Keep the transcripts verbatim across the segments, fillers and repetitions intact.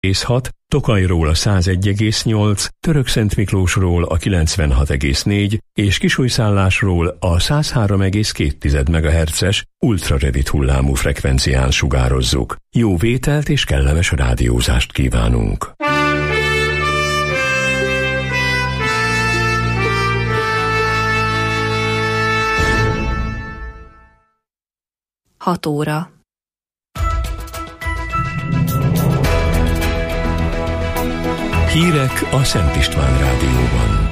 egész hat, Tokajról a száz egy egész nyolc, Törökszentmiklósról a kilencvenhat egész négy és Kisújszállásról a száz három egész két megahertzes ultrarövid hullámú frekvencián sugározzuk. Jó vételt és kellemes rádiózást kívánunk! hat óra. Hírek a Szent István Rádióban.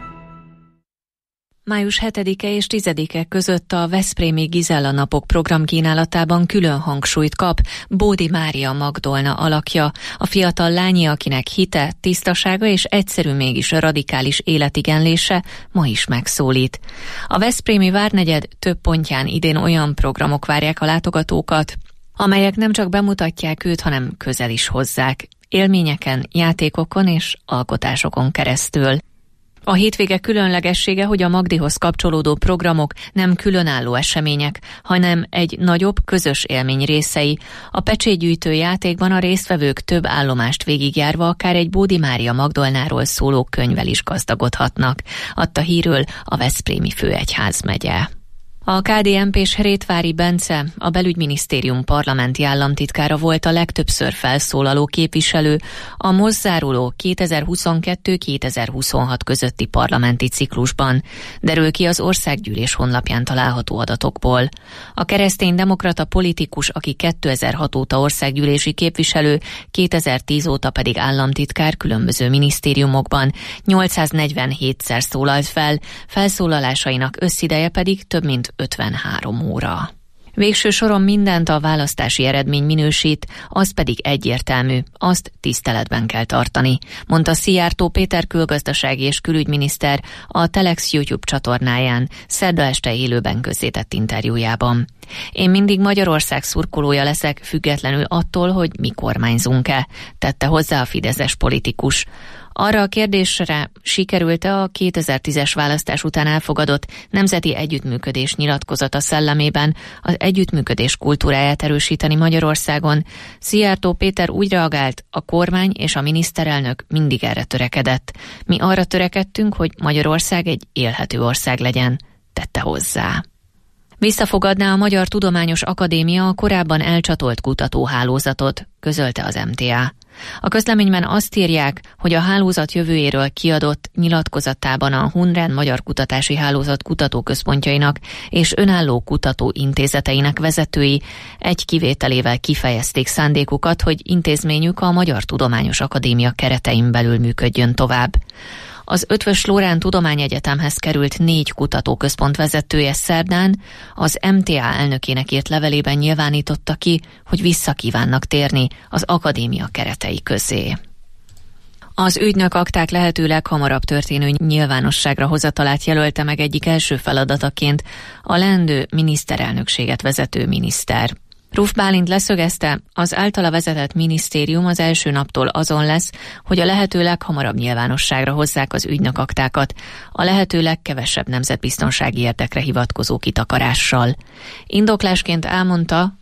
május hetedike és tizedike között a Veszprémi Gizella napok programkínálatában külön hangsúlyt kap Bódi Mária Magdolna alakja, a fiatal lányi, akinek hite, tisztasága és egyszerű mégis radikális életigenlése ma is megszólít. A veszprémi várnegyed több pontján idén olyan programok várják a látogatókat, amelyek nem csak bemutatják őt, hanem közel is hozzák, élményeken, játékokon és alkotásokon keresztül. A hétvége különlegessége, hogy a Magdihoz kapcsolódó programok nem különálló események, hanem egy nagyobb közös élmény részei. A pecsétgyűjtő játékban a résztvevők több állomást végigjárva akár egy Bódi Mária Magdolnáról szóló könyvvel is gazdagodhatnak, adta hírül a Veszprémi Főegyházmegye. A ká dé en pés Rétvári Bence, a Belügyminisztérium parlamenti államtitkára volt a legtöbbször felszólaló képviselő a most záruló kétezer-huszonkettő kétezer-huszonhat közötti parlamenti ciklusban, derül ki az Országgyűlés honlapján található adatokból. A kereszténydemokrata politikus, aki kétezer-hat óta országgyűlési képviselő, kétezer-tíz óta pedig államtitkár különböző minisztériumokban, nyolcszáznegyvenhétszer szólalt fel, felszólalásainak összideje pedig több mint ötvenhárom óra. Végső soron mindent a választási eredmény minősít, az pedig egyértelmű, azt tiszteletben kell tartani, mondta Szijjártó Péter külgazdasági és külügyminiszter a Telex YouTube csatornáján szerda este élőben közzétett interjújában. Én mindig Magyarország szurkolója leszek, függetlenül attól, hogy mi kormányzunk-e, tette hozzá a fideszes politikus. Arra a kérdésre, sikerült-e a kétezer-tízes választás után elfogadott nemzeti együttműködés nyilatkozata szellemében az együttműködés kultúráját erősíteni Magyarországon, Szijjártó Péter úgy reagált, a kormány és a miniszterelnök mindig erre törekedett. Mi arra törekedtünk, hogy Magyarország egy élhető ország legyen, tette hozzá. Visszafogadná a Magyar Tudományos Akadémia a korábban elcsatolt kutatóhálózatot, közölte az em té á. A közleményben azt írják, hogy a hálózat jövőjéről kiadott nyilatkozatában a Hunren Magyar Kutatási Hálózat kutatóközpontjainak és önálló kutatóintézeteinek vezetői egy kivételével kifejezték szándékukat, hogy intézményük a Magyar Tudományos Akadémia keretein belül működjön tovább. Az Eötvös Loránd Tudományegyetemhez került négy kutatóközpont vezetője szerdán az em té á elnökének írt levelében nyilvánította ki, hogy visszakívánnak térni az akadémia keretei közé. Az ügynök akták lehető leghamarabb történő nyilvánosságra hozatalát jelölte meg egyik első feladataként a leendő miniszterelnökséget vezető miniszter. Ruf Bálint leszögezte, az általa vezetett minisztérium az első naptól azon lesz, hogy a lehető leghamarabb nyilvánosságra hozzák az ügynökaktákat, a lehető legkevesebb nemzetbiztonsági érdekre hivatkozó kitakarással. Indoklásként elmondta,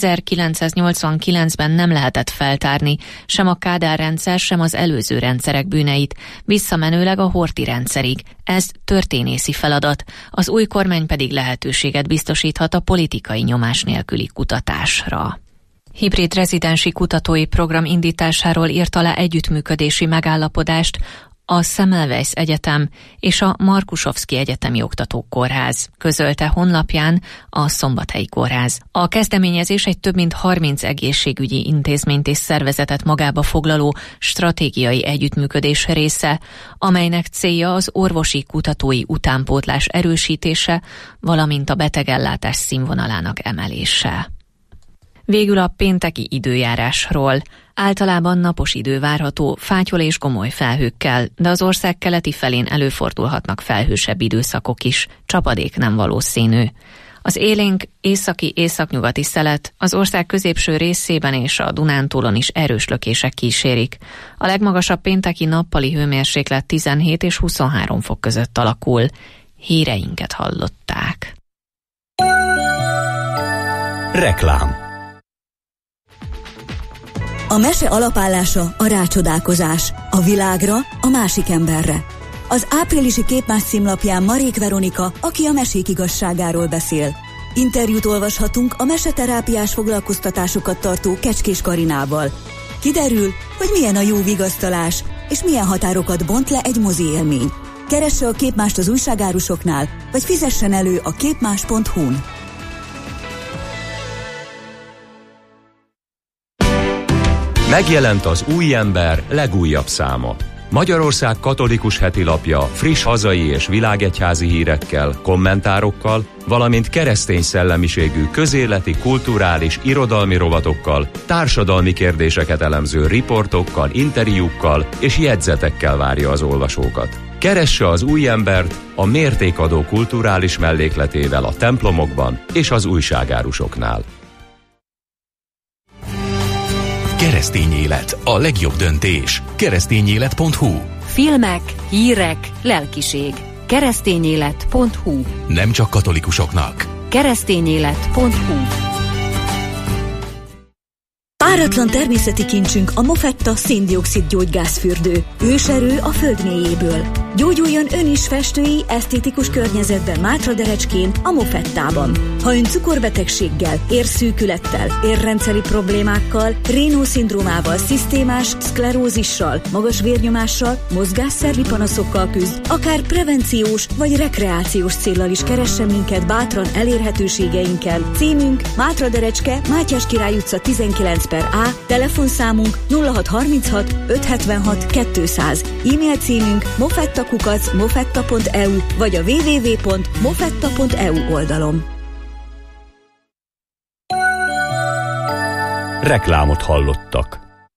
ezerkilencszáznyolcvankilencben nem lehetett feltárni sem a Kádár rendszer, sem az előző rendszerek bűneit, visszamenőleg a Horthy rendszerig. Ez történészi feladat, az új kormány pedig lehetőséget biztosíthat a politikai nyomás nélküli kutatásra. Hibrid rezidensi kutatói program indításáról írt alá együttműködési megállapodást a Semmelweis Egyetem és a Markusovszki Egyetemi Oktatókórház, közölte honlapján a Szombathelyi Kórház. A kezdeményezés egy több mint harminc egészségügyi intézményt és szervezetet magába foglaló stratégiai együttműködés része, amelynek célja az orvosi kutatói utánpótlás erősítése, valamint a betegellátás színvonalának emelése. Végül a pénteki időjárásról. Általában napos idő várható, fátyol és gomoly felhőkkel, de az ország keleti felén előfordulhatnak felhősebb időszakok is, csapadék nem valószínű. Az élénk északi északnyugati szelet az ország középső részében és a Dunántúlon is erős lökések kísérik. A legmagasabb pénteki nappali hőmérséklet tizenhét és huszonhárom fok között alakul. Híreinket hallották. Reklám. A mese alapállása a rácsodálkozás, a világra, a másik emberre. Az áprilisi Képmás címlapján Marék Veronika, aki a mesék igazságáról beszél. Interjút olvashatunk a meseterápiás foglalkoztatásokat tartó Kecskés Karinával. Kiderül, hogy milyen a jó vigasztalás, és milyen határokat bont le egy mozi élmény. Keresse a Képmást az újságárusoknál, vagy fizessen elő a képmás pont hu-n. Megjelent az Új Ember legújabb száma. Magyarország katolikus hetilapja friss hazai és világegyházi hírekkel, kommentárokkal, valamint keresztény szellemiségű közéleti, kulturális, irodalmi rovatokkal, társadalmi kérdéseket elemző riportokkal, interjúkkal és jegyzetekkel várja az olvasókat. Keresse az Új Embert a mértékadó kulturális mellékletével a templomokban és az újságárusoknál. Keresztény élet, a legjobb döntés. keresztényélet pont hu. Filmek, hírek, lelkiség. keresztényélet pont hu. Nem csak katolikusoknak. keresztényélet pont hu. Páratlan természeti kincsünk a Mofetta szén-dioxid gyógygázfürdő. Őserő a föld mélyéből. Gyógyuljon ön is festői, esztétikus környezetben Mátraderecskén, a Mofettában. Ha ön cukorbetegséggel, érszűkülettel, érrendszeri problémákkal, Raynaud-szindrómával, szisztémás szklerózissal, magas vérnyomással, mozgásszervi panaszokkal küzd, akár prevenciós vagy rekreációs céllal is keressen minket bátran elérhetőségeinkkel. Címünk Mátraderecske, Mátyás Király utca tizenkilenc per A, telefonszámunk nulla hat harminchat ötszázhetvenhat kétszáz, e-mail címünk mofettakukac mofetta pont e u vagy a double-u double-u double-u pont mofetta pont e u oldalon. Reklámot hallottak.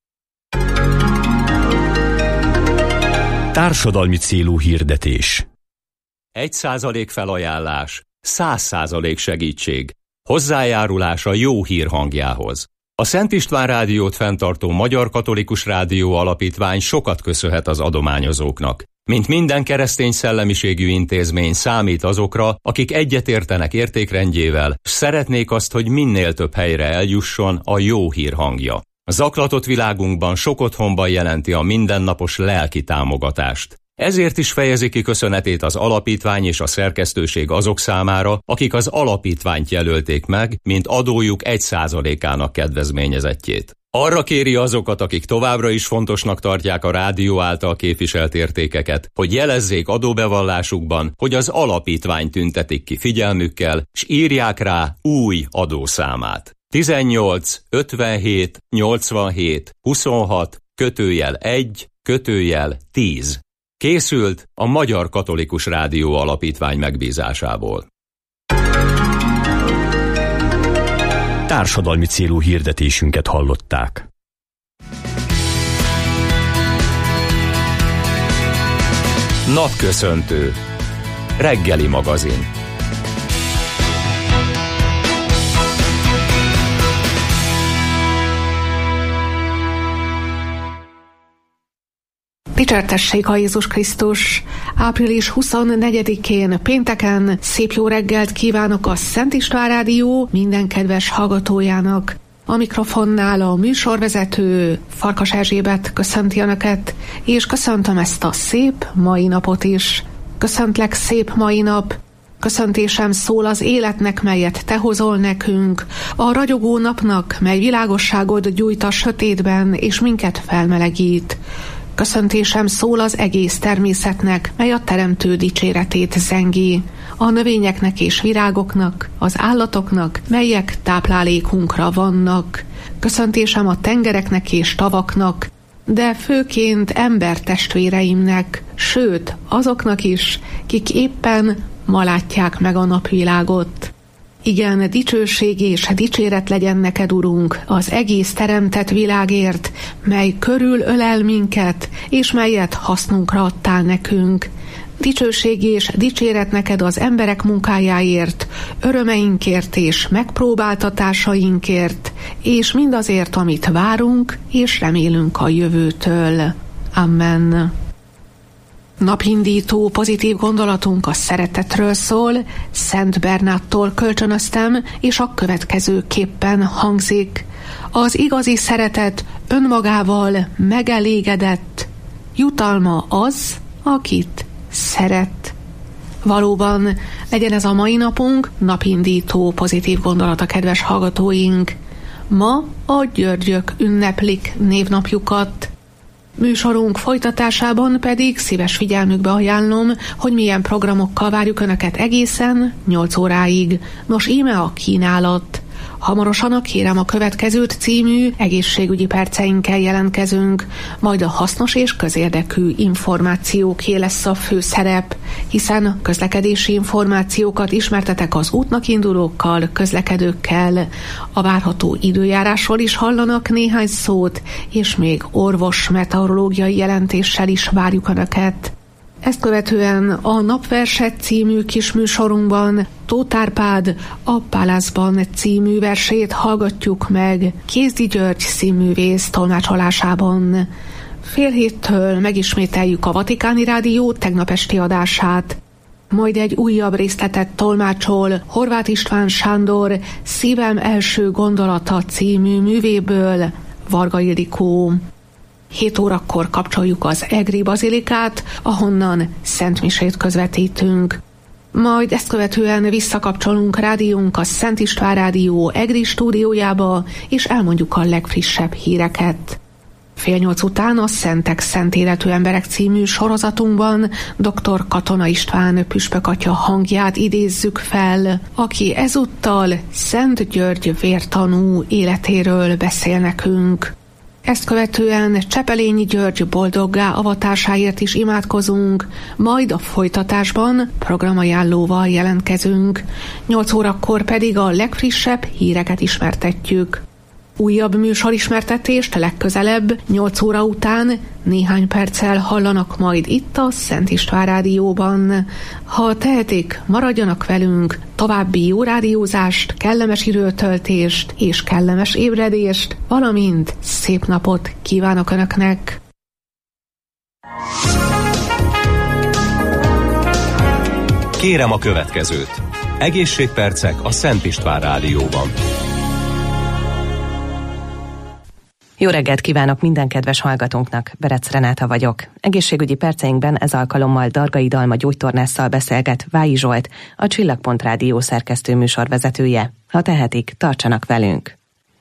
Társadalmi célú hirdetés. Egy százalék felajánlás, száz százalék segítség. Hozzájárulás a jó hír hangjához. A Szent István Rádiót fenntartó Magyar Katolikus Rádió Alapítvány sokat köszönhet az adományozóknak. Mint minden keresztény szellemiségű intézmény számít azokra, akik egyetértenek értékrendjével, s szeretnék azt, hogy minél több helyre eljusson a jó hír hangja. A zaklatott világunkban sok otthonban jelenti a mindennapos lelki támogatást. Ezért is fejezi ki köszönetét az alapítvány és a szerkesztőség azok számára, akik az alapítványt jelölték meg, mint adójuk egy százalékának kedvezményezettjét. Arra kéri azokat, akik továbbra is fontosnak tartják a rádió által képviselt értékeket, hogy jelezzék adóbevallásukban, hogy az alapítványt tüntetik ki figyelmükkel, s írják rá új adószámát. tizennyolc ötvenhét nyolcvanhét huszonhat kötőjel egy kötőjel tíz. Készült a Magyar Katolikus Rádió Alapítvány megbízásából. Társadalmi célú hirdetésünket hallották. Napköszöntő. Reggeli magazin. Dicsértessék a Jézus Krisztus! április huszonnegyedikén pénteken szép jó reggelt kívánok a Szent István Rádió minden kedves hallgatójának. A mikrofonnál a műsorvezető Farkas Erzsébet köszönti önöket, és köszöntöm ezt a szép mai napot is. Köszöntlek, szép mai nap! Köszöntésem szól az életnek, melyet te hozol nekünk, a ragyogó napnak, mely világosságot gyújt a sötétben, és minket felmelegít. Köszöntésem szól az egész természetnek, mely a teremtő dicséretét zengi, a növényeknek és virágoknak, az állatoknak, melyek táplálékunkra vannak. Köszöntésem a tengereknek és tavaknak, de főként embertestvéreimnek, sőt, azoknak is, kik éppen ma látják meg a napvilágot. Igen, dicsőség és dicséret legyen neked, Urunk, az egész teremtett világért, mely körül ölel minket, és melyet hasznunkra adtál nekünk. Dicsőség és dicséret neked az emberek munkájáért, örömeinkért és megpróbáltatásainkért, és mindazért, amit várunk és remélünk a jövőtől. Amen. Napindító pozitív gondolatunk a szeretetről szól, Szent Bernáttól kölcsönöztem, és a következő képpen hangzik. Az igazi szeretet önmagával megelégedett, jutalma az, akit szeret. Valóban, legyen ez a mai napunk napindító pozitív gondolata, kedves hallgatóink. Ma a Györgyök ünneplik névnapjukat. Műsorunk folytatásában pedig szíves figyelmükbe ajánlom, hogy milyen programokkal várjuk Önöket egészen nyolc óráig. Nos, íme a kínálat. Hamarosan a Kérem a következőt című egészségügyi perceinkkel jelentkezünk, majd a hasznos és közérdekű információké lesz a főszerep, hiszen közlekedési információkat ismertetek az útnak indulókkal, közlekedőkkel. A várható időjárásról is hallanak néhány szót, és még orvos meteorológiai jelentéssel is várjuk Önöket. Ezt követően a Napverset című kisműsorunkban Tóth Árpád a Pálászban című versét hallgatjuk meg Kézdi György színművész tolmácsolásában. Fél héttől megismételjük a Vatikáni Rádió tegnap esti adását. Majd egy újabb részletet tolmácsol Horváth István Sándor Szívem első gondolata című művéből Varga Ildikó. hét órakor kapcsoljuk az Egri Bazilikát, ahonnan szentmisét közvetítünk. Majd ezt követően visszakapcsolunk rádiónk a Szent István Rádió Egri stúdiójába, és elmondjuk a legfrissebb híreket. Fél nyolc után a Szentek Szent Életű Emberek című sorozatunkban dr. Katona István püspökatya hangját idézzük fel, aki ezúttal Szent György vértanú életéről beszél nekünk. Ezt követően Csepelényi György boldoggá avatásáért is imádkozunk, majd a folytatásban programajánlóval jelentkezünk. nyolc órakor pedig a legfrissebb híreket ismertetjük. Újabb műsorismertetést legközelebb nyolc óra után néhány perccel hallanak majd itt a Szent István Rádióban. Ha tehetik, maradjanak velünk, további jó rádiózást, kellemes időtöltést és kellemes ébredést, valamint szép napot kívánok Önöknek! Kérem a következőt. Egészségpercek a Szent István Rádióban. Jó reggelt kívánok minden kedves hallgatónknak, Berec Renáta vagyok. Egészségügyi perceinkben ez alkalommal Dargai Dalma gyógytornásszal beszélget Vályi Zsolt, a Csillagpont Rádió szerkesztő műsorvezetője. Ha tehetik, tartsanak velünk!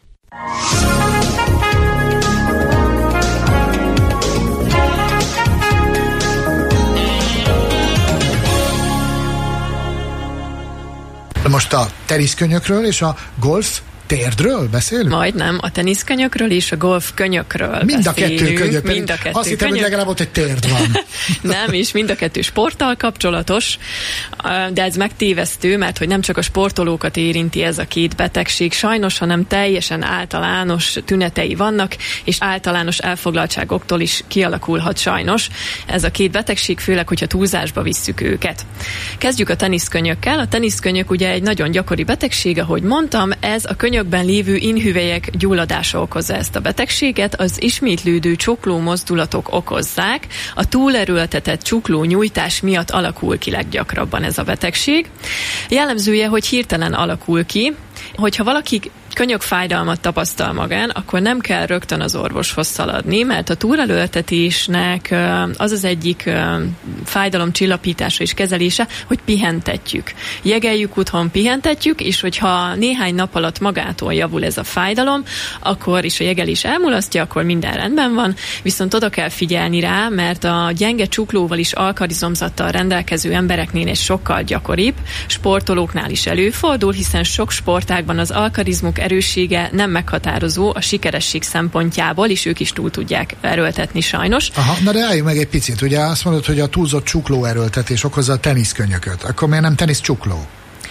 Most a teniszkönyökről és a golf térdről beszélünk? Majdnem, a teniszkönyökről és a golfkönyökről Mind beszélünk. a kettő könyök. Mind a kettő azt hittem, hogy legalább ott egy térd van. Nem is, mind a kettő sporttal kapcsolatos, de ez megtévesztő, mert hogy nem csak a sportolókat érinti ez a két betegség, sajnos, hanem teljesen általános tünetei vannak, és általános elfoglaltságoktól is kialakulhat sajnos ez a két betegség, főleg, hogyha túlzásba visszük őket. Kezdjük a teniszkönyökkel. A teniszkönyök ugye egy nagyon gyakori betegség, ahogy mondtam, ez a könyökben lévő inhüvelyek gyulladása okozza ezt a betegséget, az ismétlődő csukló mozdulatok okozzák, a túlerőltetett csukló nyújtás miatt alakul ki leggyakrabban ez a betegség. Jellemzője, hogy hirtelen alakul ki, hogyha valaki könyökfájdalmat tapasztal magán, akkor nem kell rögtön az orvoshoz szaladni, mert a túlerőltetésnek az az egyik fájdalomcsillapítása és kezelése, hogy pihentetjük. Jegeljük otthon, pihentetjük, és hogyha néhány nap alatt magától javul ez a fájdalom, akkor is a jegelés elmulasztja, akkor minden rendben van, viszont oda kell figyelni rá, mert a gyenge csuklóval is alkarizomzattal rendelkező embereknél ez sokkal gyakoribb, sportolóknál is előfordul, hiszen sok sportágban az alkarizmuk erőssége nem meghatározó a sikeresség szempontjából, és ők is túl tudják erőltetni sajnos. Aha, na de álljunk meg egy picit, ugye azt mondod, hogy a túlzott csukló erőltetés okozza a teniszkönyököt, akkor miért nem teniszcsukló?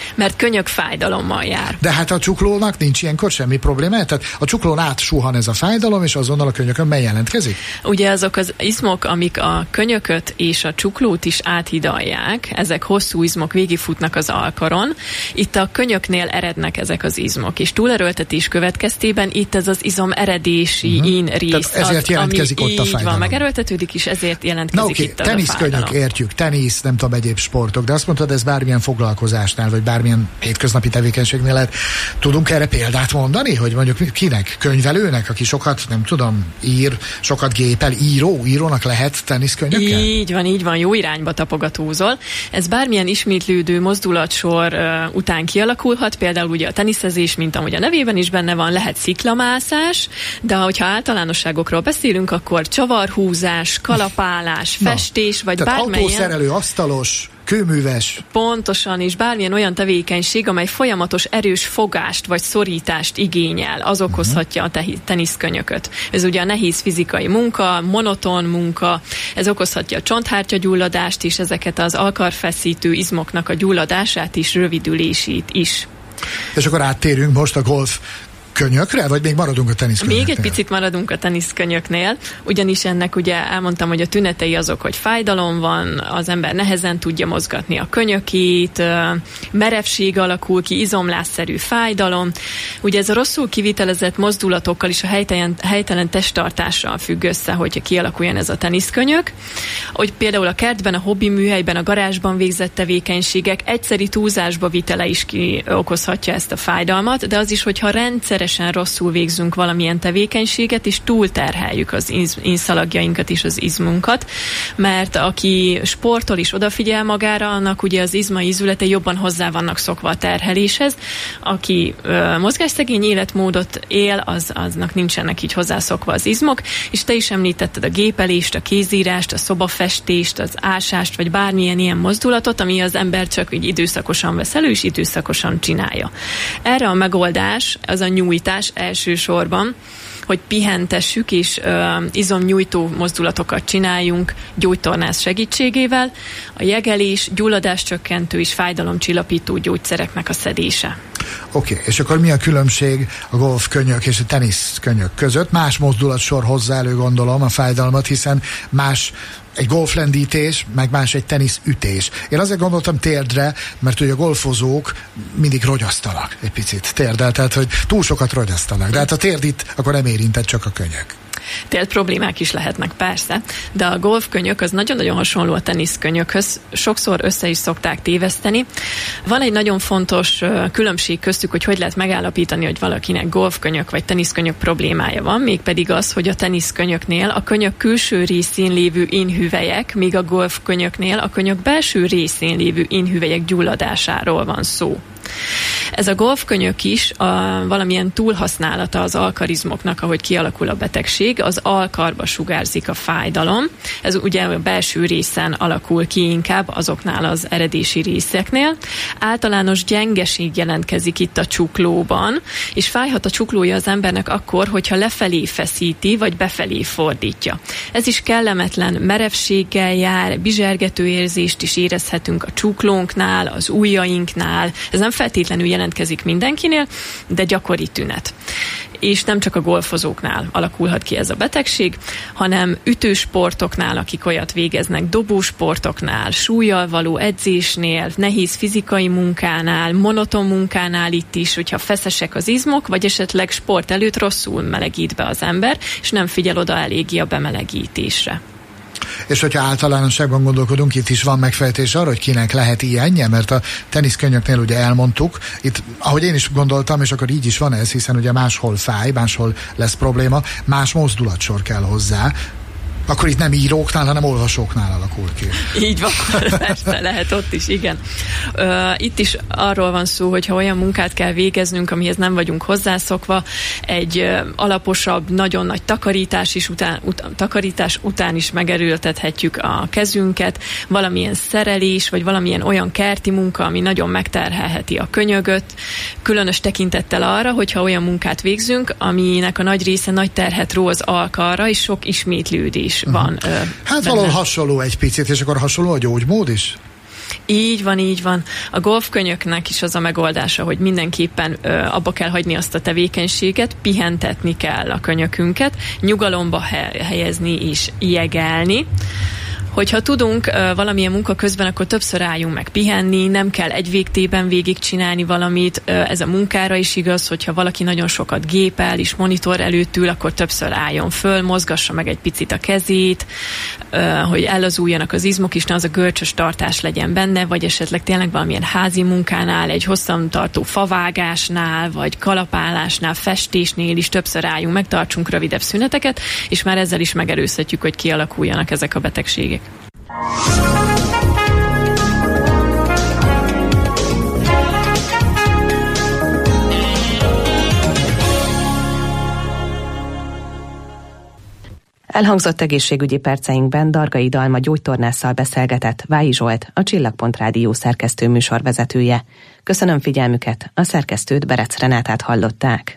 Mert könyök fájdalommal jár. De hát a csuklónak nincs ilyenkor semmi probléma? Tehát a csuklón átsuhan ez a fájdalom, és azonnal a könyökön megjelentkezik? Ugye azok az izmok, amik a könyököt és a csuklót is áthidalják, ezek hosszú izmok végigfutnak az alkaron. Itt a könyöknél erednek ezek az izmok, és túlerőltetés következtében itt ez az izom eredési uh-huh. in rész. Tehát ezért az, jelentkezik ami ott a fájdalom. Van, megerőltetés, és ezért jelentkezik okay, itt az a fájdalom. Teniszkönyök, értjük, tenisz, nem tudom, egyéb sportok, de azt mondtad, ez bármilyen foglalkozásnál, vagy bármilyen hétköznapi tevékenységnél lehet. Tudunk erre példát mondani, hogy mondjuk kinek? Könyvelőnek, aki sokat, nem tudom, ír, sokat gépel, író, írónak lehet teniszkönyökkel? Így van, így van, jó irányba tapogatózol. Ez bármilyen ismétlődő mozdulatsor uh, után kialakulhat, például ugye a teniszezés, mint amúgy a nevében is benne van, lehet sziklamászás, de hogyha általánosságokról beszélünk, akkor csavarhúzás, kalapálás, Na, festés, vagy tehát bármilyen... autószerelő, asztalos, kőműves. Pontosan, és bármilyen olyan tevékenység, amely folyamatos erős fogást vagy szorítást igényel, az okozhatja a te- teniszkönyököt. Ez ugye a nehéz fizikai munka, monoton munka, ez okozhatja a csonthártyagyulladást is, ezeket az alkarfeszítő izmoknak a gyulladását is, rövidülését is. És akkor áttérünk most a golf könyökre, vagy még maradunk a teniszkönyöknél? Még egy picit maradunk a teniszkönyöknél, ugyanis ennek ugye elmondtam, hogy a tünetei azok, hogy fájdalom van, az ember nehezen tudja mozgatni a könyökét, merevség alakul ki, izomlásszerű fájdalom. Ugye ez a rosszul kivitelezett mozdulatokkal és a helytelen, helytelen testtartással függ össze, hogyha kialakuljon ez a teniszkönyök. Hogy például a kertben, a hobbi műhelyben, a garázsban végzett tevékenységek egyszeri túlzásba vitele is ki okozhatja ezt a fájdalmat, de az is, hogyha rendszer rosszul végzünk valamilyen tevékenységet, és túlterheljük az inszalagjainkat és az izmunkat, mert aki sportol és odafigyel magára, annak ugye az izmai ízületei jobban hozzá vannak szokva a terheléshez. Aki ö, mozgásszegény életmódot él, az, aznak nincsenek így hozzászokva az izmok, és te is említetted a gépelést, a kézírást, a szobafestést, az ásást, vagy bármilyen ilyen mozdulatot, ami az ember csak így időszakosan vesz elő, és időszakosan csinálja. Erre a megoldás az a nyújtás elsősorban, hogy pihentessük és uh, izomnyújtó mozdulatokat csináljunk gyógytornász segítségével, a jegelés, gyulladáscsökkentő és fájdalomcsillapító gyógyszereknek a szedése. Oké, okay, és akkor mi a különbség a golfkönyök és a teniszkönyök között? Más mozdulatsor hozzá elő, gondolom, a fájdalmat, hiszen más egy golflendítés, meg más egy teniszütés. Én azért gondoltam térdre, mert ugye a golfozók mindig rogyasztanak egy picit térdel, tehát hogy túl sokat rogyasztanak. De hát a térd itt akkor nem érintett, csak a könyök. Tehát problémák is lehetnek, persze, de a golfkönyök az nagyon-nagyon hasonló a teniszkönyökhöz, sokszor össze is szokták téveszteni. Van egy nagyon fontos különbség köztük, hogy hogy lehet megállapítani, hogy valakinek golfkönyök vagy teniszkönyök problémája van, mégpedig az, hogy a teniszkönyöknél a könyök külső részén lévő inhüvelyek, míg a golfkönyöknél a könyök belső részén lévő inhüvelyek gyulladásáról van szó. Ez a golfkönyök is a valamilyen túlhasználata az alkarizmoknak, ahogy kialakul a betegség, az alkarba sugárzik a fájdalom. Ez ugye a belső részen alakul ki inkább azoknál az eredési részeknél. Általános gyengeség jelentkezik itt a csuklóban, és fájhat a csuklója az embernek akkor, hogyha lefelé feszíti, vagy befelé fordítja. Ez is kellemetlen merevséggel jár, bizsergető érzést is érezhetünk a csuklónknál, az ujjainknál. Ez nem feltétlenül jelentkezik mindenkinél, de gyakori tünet. És nem csak a golfozóknál alakulhat ki ez a betegség, hanem ütősportoknál, akik olyat végeznek, dobósportoknál, súllyal való edzésnél, nehéz fizikai munkánál, monoton munkánál itt is, hogyha feszesek az izmok, vagy esetleg sport előtt rosszul melegít be az ember, és nem figyel oda eléggé a bemelegítésre. És hogyha általánosságban gondolkodunk, itt is van megfejtés arra, hogy kinek lehet ilyenje, mert a teniszkönyöknél ugye elmondtuk, itt, ahogy én is gondoltam, és akkor így is van ez, hiszen ugye máshol fáj, máshol lesz probléma, más mozdulatsor kell hozzá, akkor itt nem íróknál, hanem olvasóknál alakul ki. Így van, persze, lehet ott is, igen. Uh, itt is arról van szó, hogy ha olyan munkát kell végeznünk, amihez nem vagyunk hozzászokva, egy uh, alaposabb, nagyon nagy takarítás, is után, ut- takarítás után is megerőltethetjük a kezünket, valamilyen szerelés, vagy valamilyen olyan kerti munka, ami nagyon megterhelheti a könyögöt, különös tekintettel arra, hogyha olyan munkát végzünk, aminek a nagy része nagy terhet ró az alkarra, és sok ismétlődés van. Uh-huh. Hát valahol hasonló egy picit, és akkor hasonló a gyógymód is? Így van, így van. A golfkönyöknek is az a megoldása, hogy mindenképpen ö, abba kell hagyni azt a tevékenységet, pihentetni kell a könyökünket, nyugalomba he- helyezni és jegelni. Hogyha tudunk uh, valamilyen munka közben, akkor többször álljunk meg pihenni, nem kell egy végtében végigcsinálni valamit. Uh, ez a munkára is igaz, hogyha valaki nagyon sokat gépel és monitor előtt ül, akkor többször álljon föl, mozgassa meg egy picit a kezét, uh, hogy ellazuljanak az izmok, és ne az a görcsös tartás legyen benne, vagy esetleg tényleg valamilyen házi munkánál, egy hosszantartó favágásnál, vagy kalapálásnál, festésnél is többször álljunk meg, tartsunk rövidebb szüneteket, és már ezzel is megelőzhetjük, hogy kialakuljanak ezek a betegségek. Elhangzott egészségügyi perceinkben Dargai Dalma gyógytornásszal beszélgetett Vályi Zsolt, a Csillagpont Rádió szerkesztő műsorvezetője. Köszönöm figyelmüket, a szerkesztőt, Berec Renátát hallották.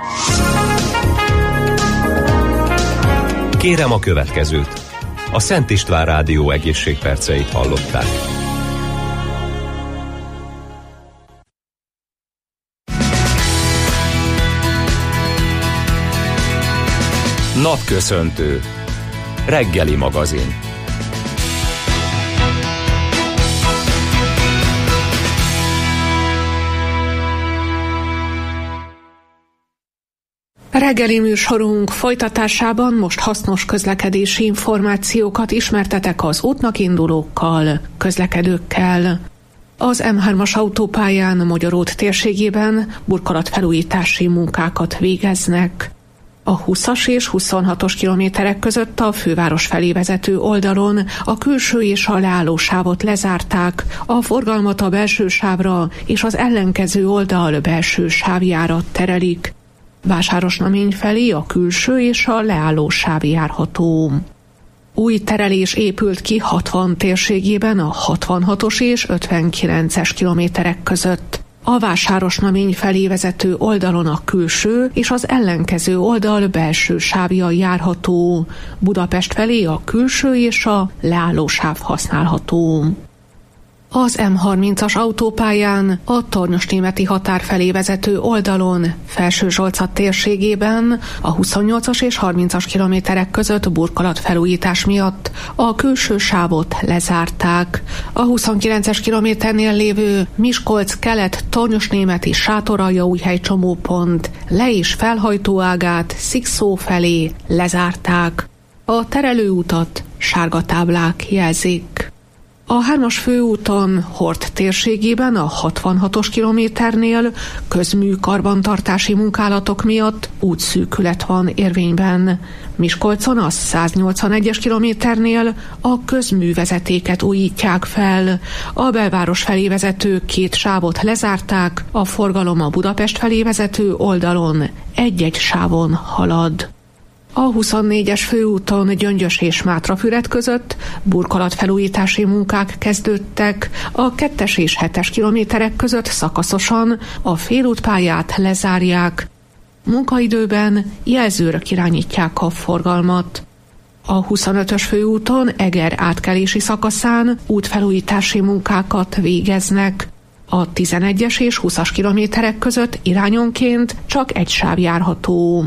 Kérem a következőt. A Szent István Rádió egészségperceit hallották. Napköszöntő. Reggeli magazin. Reggeli műsorunk folytatásában most hasznos közlekedési információkat ismertetek az útnak indulókkal, közlekedőkkel. Az em hármas autópályán Magyaród térségében burkolatfelújítási munkákat végeznek. A húszas és huszonhatos kilométerek között a főváros felé vezető oldalon a külső és a leállósávot lezárták, a forgalmat a belső sávra és az ellenkező oldal belső sávjára terelik. Vásárosnamény felé a külső és a leálló sáv járható. Új terelés épült ki hatvan térségében a hatvanhatos és ötvenkilences kilométerek között. A Vásárosnamény felé vezető oldalon a külső és az ellenkező oldal belső sávja járható. Budapest felé a külső és a leálló sáv használható. Az em harmincas autópályán a Tornyosnémeti határ felé vezető oldalon Felsőzsolca térségében a huszonnyolcas és harmincas kilométerek között burkolatfelújítás miatt a külső sávot lezárták. A huszonkilences kilométernél lévő Miskolc kelet Tornyosnémeti Sátoraljaújhely csomópont le- és felhajtóágát Szikszó felé lezárták. A terelőutat sárga táblák jelzik. A hármas főúton Hort térségében a hatvanhatos kilométernél közmű karbantartási munkálatok miatt útszűkület van érvényben. Miskolcon a száznyolcvanegyes kilométernél a közművezetéket újítják fel. A belváros felé vezető két sávot lezárták, a forgalom a Budapest felé vezető oldalon egy-egy sávon halad. A huszonnégyes főúton Gyöngyös és Mátrafüred között burkolatfelújítási munkák kezdődtek, a kettes és hetes kilométerek között szakaszosan a félútpályát lezárják. Munkaidőben jelzőrök irányítják a forgalmat. A huszonötös főúton Eger átkelési szakaszán útfelújítási munkákat végeznek. A tizenegyes és húszas kilométerek között irányonként csak egy sáv járható.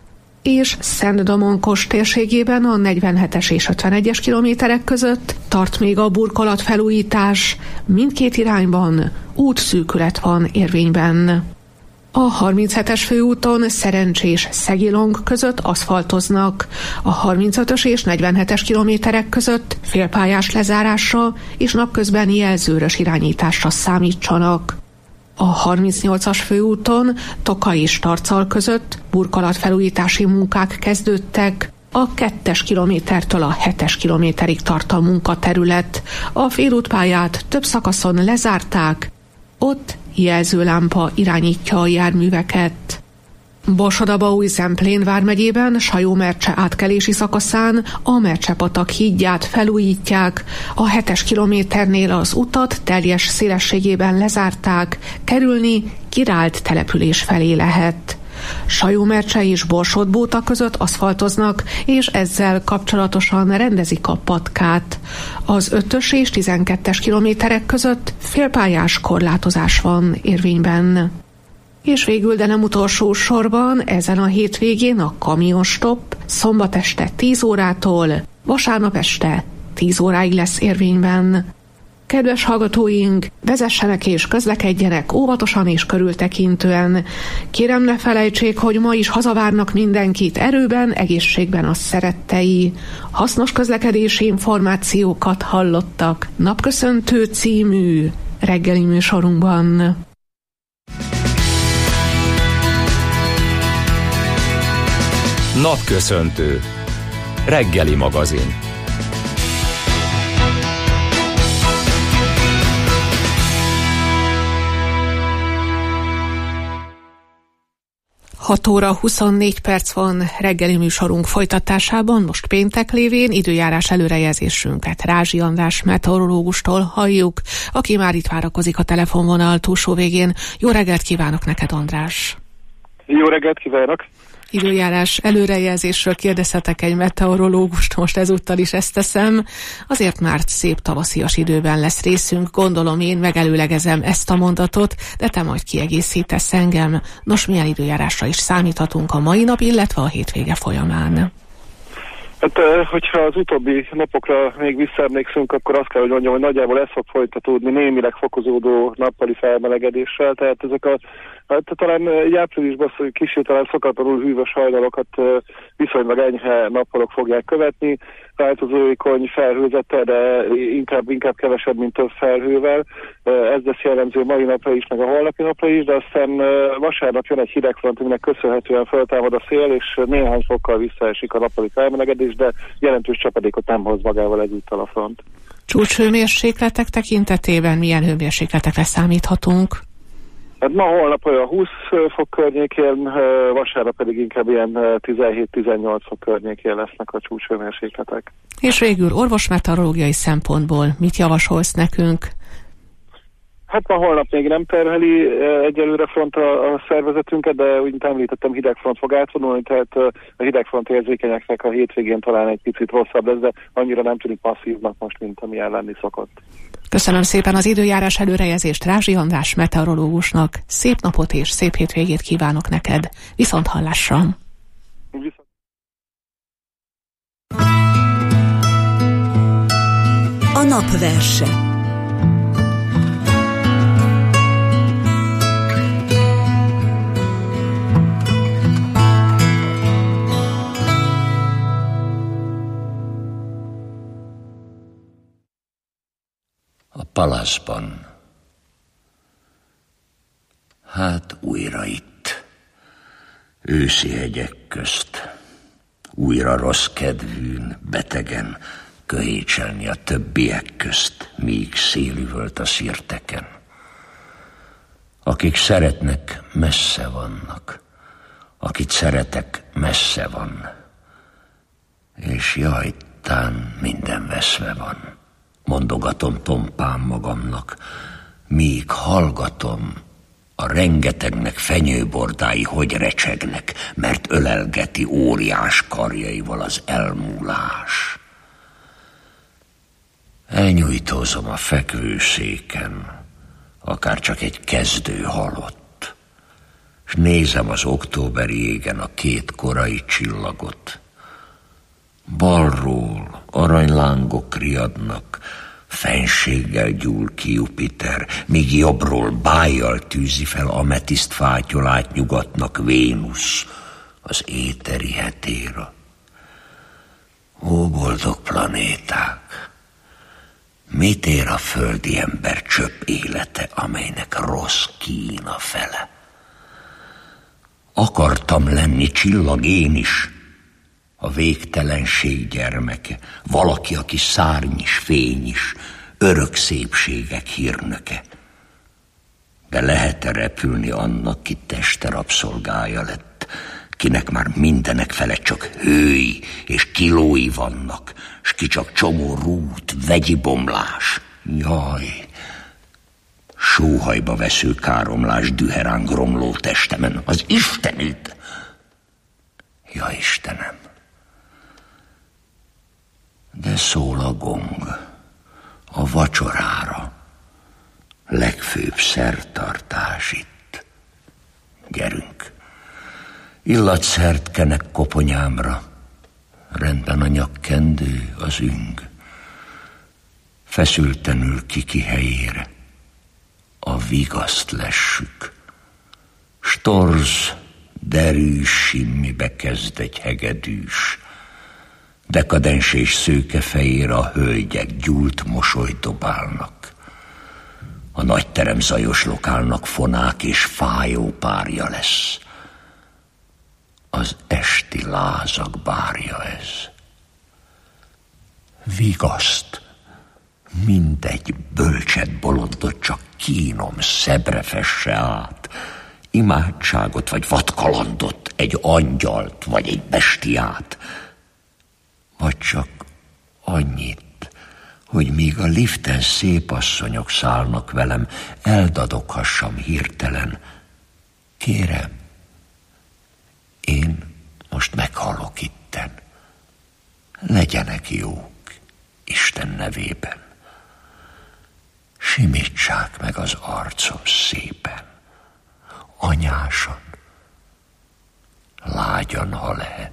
És Szent-Domonkos térségében a negyvenhetes és ötvenegyes kilométerek között tart még a burkolatfelújítás, mindkét irányban útszűkület van érvényben. A harminchetes főúton Szerencsés Szegilong között aszfaltoznak, a harmincötös és negyvenhetes kilométerek között félpályás lezárásra és napközben jelzőrös irányításra számítsanak. A harmincnyolcas főúton Toka és Tarcal között burkolatfelújítási munkák kezdődtek, a kettes kilométertől a hetes kilométerig tart a munkaterület. A félútpályát több szakaszon lezárták, ott jelzőlámpa irányítja a járműveket. Borsod-Abaúj-Zemplén vármegyében Sajó-Mercse átkelési szakaszán a Mercsepatak hídját felújítják, a hetes kilométernél az utat teljes szélességében lezárták, kerülni Királt település felé lehet. Sajómercse és Borsod-Bóta között aszfaltoznak, és ezzel kapcsolatosan rendezik a patkát. Az ötös és tizenkettes kilométerek között félpályás korlátozás van érvényben. És végül, de nem utolsó sorban, ezen a hétvégén a kamionstopp szombat este tíz órától, vasárnap este tíz óráig lesz érvényben. Kedves hallgatóink, vezessenek és közlekedjenek óvatosan és körültekintően. Kérem, ne felejtsék, hogy ma is hazavárnak mindenkit erőben, egészségben a szerettei. Hasznos közlekedési információkat hallottak Napköszöntő című reggeli műsorunkban. Napköszöntő. Reggeli magazin. hat óra huszonnégy perc van reggeli műsorunk folytatásában, most péntek lévén időjárás előrejelzésünket Rázsi András meteorológustól halljuk, aki már itt várakozik a telefonvonal túlsó végén. Jó reggelt kívánok neked, András! Jó reggelt kívánok! Időjárás előrejelzésről kérdezhetek egy meteorológust, most ezúttal is ezt teszem. Azért már szép tavaszias időben lesz részünk, gondolom én megelőlegezem ezt a mondatot, de te majd kiegészítesz engem. Nos, milyen időjárásra is számíthatunk a mai nap, illetve a hétvége folyamán? Hát, hogyha az utóbbi napokra még visszaemlékszünk, akkor azt kell, hogy mondjam, hogy nagyjából ez fog folytatódni némileg fokozódó nappali felmelegedéssel, tehát ezek a hát talán egy áprilisban kicsit talán szokatlanul hűvös hajnalokat viszonylag enyhe nappalok fogják követni, változóikony felhőzettel, de inkább, inkább kevesebb, mint több felhővel. Ez lesz jellemző mai napra is, meg a holnapi napra is, de aztán vasárnap jön egy hidegfront, aminek köszönhetően föltámad a szél, és néhány fokkal visszaesik a nappali felmelegedés, de jelentős csapadékot nem hoz magával egyúttal a front. Csúcshőmérsékletek tekintetében milyen hőmérsékletekre számíthatunk? Hát ma holnap olyan húsz fok környékén, vasárnap pedig inkább ilyen tizenhét-tizennyolc fok környékén lesznek a csúcshőmérsékletek. És végül orvosmeteorológiai szempontból mit javasolsz nekünk? Hát ma holnap még nem terheli egyelőre front a, a szervezetünket, de úgy említettem, hidegfront fog átvonulni, tehát a hidegfront érzékenyeknek a hétvégén talán egy picit rosszabb lesz, de annyira nem tűnik passzívnak most, mint amilyen lenni szokott. Köszönöm szépen az időjárás előrejelzést Rázsi András meteorológusnak. Szép napot és szép hétvégét kívánok neked. Viszont hallásra! A napverse. A palaszban. Hát újra itt, őszi hegyek közt, újra rossz kedvűn, betegen, köhécselni a többiek közt, míg szélüvölt a szirteken. Akik szeretnek, messze vannak, akit szeretek, messze van, és jaj, tán minden veszve van. Mondogatom tompán magamnak, míg hallgatom, a rengetegnek fenyőbordái hogy recsegnek, mert ölelgeti óriás karjaival az elmúlás. Elnyújtózom a fekvőszéken, akár csak egy kezdő halott, s nézem az októberi égen a két korai csillagot. Balról aranylángok riadnak, fenséggel gyúl ki Jupiter, míg jobbról bájjal tűzi fel ametiszt fátyolát nyugatnak Vénusz, az éteri hetéra. Ó, boldog planéták! Mit ér a földi ember csöpp élete, amelynek rossz Kína fele? Akartam lenni csillag én is, a végtelenség gyermeke, valaki, aki szárny is, fény is, örök szépségek hírnöke. De lehet-e repülni annak, ki teste rabszolgája lett, kinek már mindenek felett csak hői és kilói vannak, s ki csak csomó rút, vegyi bomlás? Jaj, sóhajba vesző káromlás düheránk romló testemen. Az Istenit! Ja, Istenem! De szól a gong a vacsorára, legfőbb szertartás itt. Gyerünk! Illatszert kenek koponyámra, rendben a nyakkendő, az üng. Feszültenül kiki helyére, a vigaszt lessük. Storz, derűs simmibe kezd egy hegedűs. Dekadens és szőke fejére a hölgyek gyúlt mosolyt dobálnak. A nagy terem zajos lokálnak fonák és fájó párja lesz. Az esti lázak bárja ez. Vigaszt, mindegy bölcset bolondot csak kínom szebbre fesse át. Imádságot vagy vadkalandot, egy angyalt vagy egy bestiát. Vagy csak annyit, hogy míg a liften szép asszonyok szállnak velem, eldadoghassam hirtelen. Kérem, én most meghalok itten. Legyenek jók, Isten nevében. Simítsák meg az arcom szépen, anyásan, lágyan, ha lehet.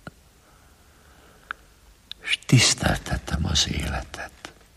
És tiszteltettem az életet.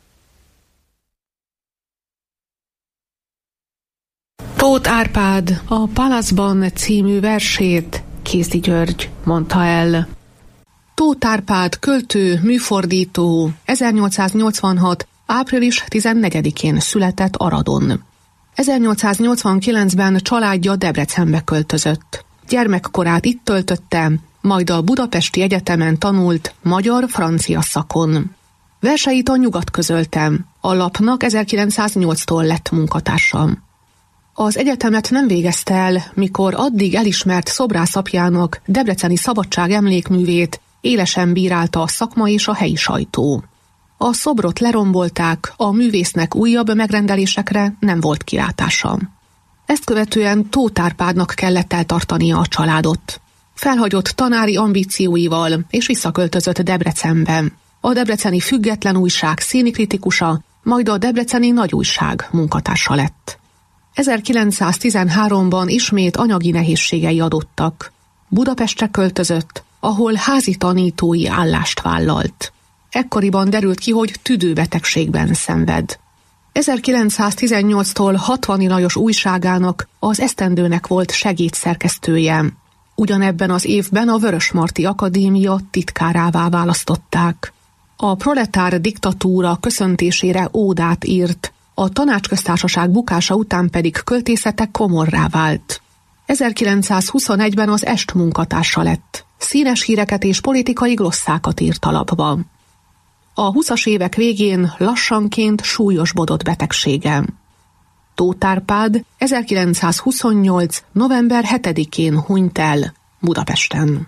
Tóth Árpád a Palaszban című versét Kézdi György mondta el. Tóth Árpád költő, műfordító, ezernyolcszáznyolcvanhat. április tizennegyedikén született Aradon. ezernyolcszáznyolcvankilencben családja Debrecenbe költözött. Gyermekkorát itt töltötte, majd a Budapesti Egyetemen tanult magyar-francia szakon. Verseit a Nyugat közölte, a lapnak ezerkilencszáznyolctól lett munkatársam. Az egyetemet nem végezte el, mikor addig elismert szobrászapjának debreceni szabadság emlékművét élesen bírálta a szakma és a helyi sajtó. A szobrot lerombolták, a művésznek újabb megrendelésekre nem volt kilátása. Ezt követően Tóth Árpádnak kellett eltartania a családot. Felhagyott tanári ambícióival és visszaköltözött Debrecenbe. A Debreceni Független Újság színikritikusa, majd a Debreceni Nagy Újság munkatársa lett. ezerkilencszáztizenháromban ismét anyagi nehézségei adottak. Budapestre költözött, ahol házi tanítói állást vállalt. Ekkoriban derült ki, hogy tüdőbetegségben szenved. ezerkilencszáztizennyolctól Hatvani Lajos újságának, az Esztendőnek volt segédszerkesztője. Ugyanebben az évben a Vörösmarty Akadémia titkárává választották. A proletár diktatúra köszöntésére ódát írt, a Tanácsköztársaság bukása után pedig költészete komorrá vált. ezerkilencszázhuszonegyben az Est munkatársa lett. Színes híreket és politikai glosszákat írt a lapba. A huszas évek végén lassanként súlyosbodott betegsége. Tóth Árpád ezerkilencszázhuszonnyolc. november hetedikén hunyt el Budapesten.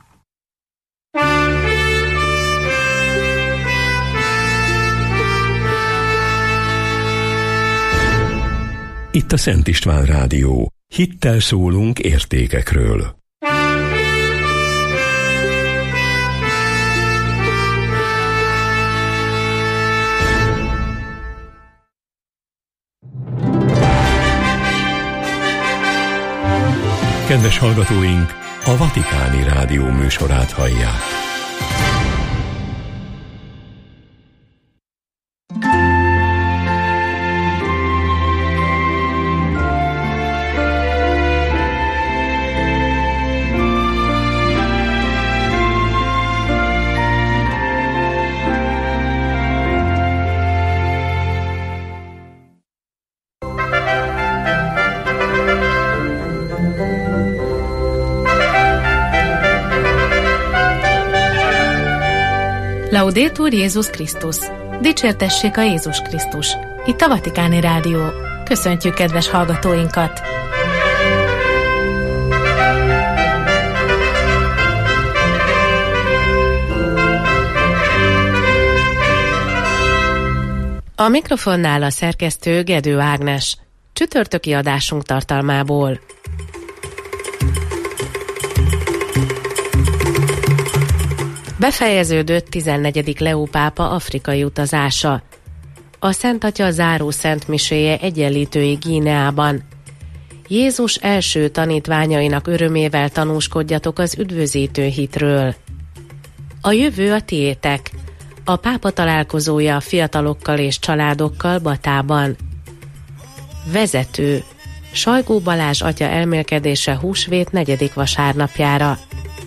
Itt a Szent István Rádió. Hittel szólunk értékekről. Kedves hallgatóink, a Vatikáni Rádió műsorát hallják. Laudetur Jézus Krisztus! Dicsértessék a Jézus Krisztus! Itt a Vatikáni Rádió. Köszöntjük kedves hallgatóinkat! A mikrofonnál a szerkesztő Gedő Ágnes. Csütörtöki adásunk tartalmából. Befejeződött tizennegyedik Leó pápa afrikai utazása. A Szent Atya záró szentmiséje egyenlítői Guineában. Jézus első tanítványainak örömével tanúskodjatok az üdvözítő hitről. A jövő a tiétek. A pápa találkozója a fiatalokkal és családokkal Batában. Vezető. Sajgó Balázs atya elmélkedése húsvét negyedik vasárnapjára.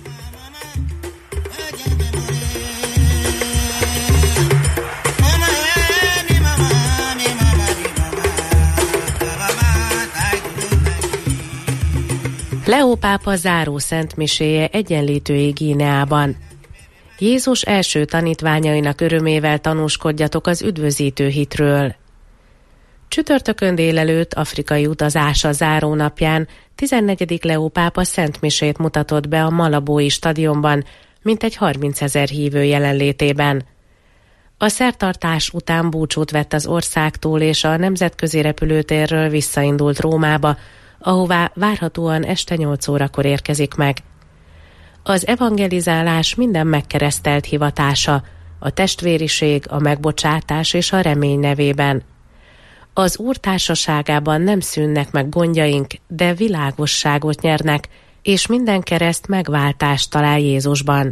Leó pápa záró szentmiséje egyenlítői Guineában. Jézus első tanítványainak örömével tanúskodjatok az üdvözítő hitről. Csütörtökön délelőtt afrikai utazása záró napján tizennegyedik Leó pápa szentmisét mutatott be a Malabói stadionban, mintegy harmincezer hívő jelenlétében. A szertartás után búcsút vett az országtól és a nemzetközi repülőtérről visszaindult Rómába, ahová várhatóan este nyolc órakor érkezik meg. Az evangelizálás minden megkeresztelt hivatása, a testvériség, a megbocsátás és a remény nevében. Az Úr társaságában nem szűnnek meg gondjaink, de világosságot nyernek, és minden kereszt megváltást talál Jézusban.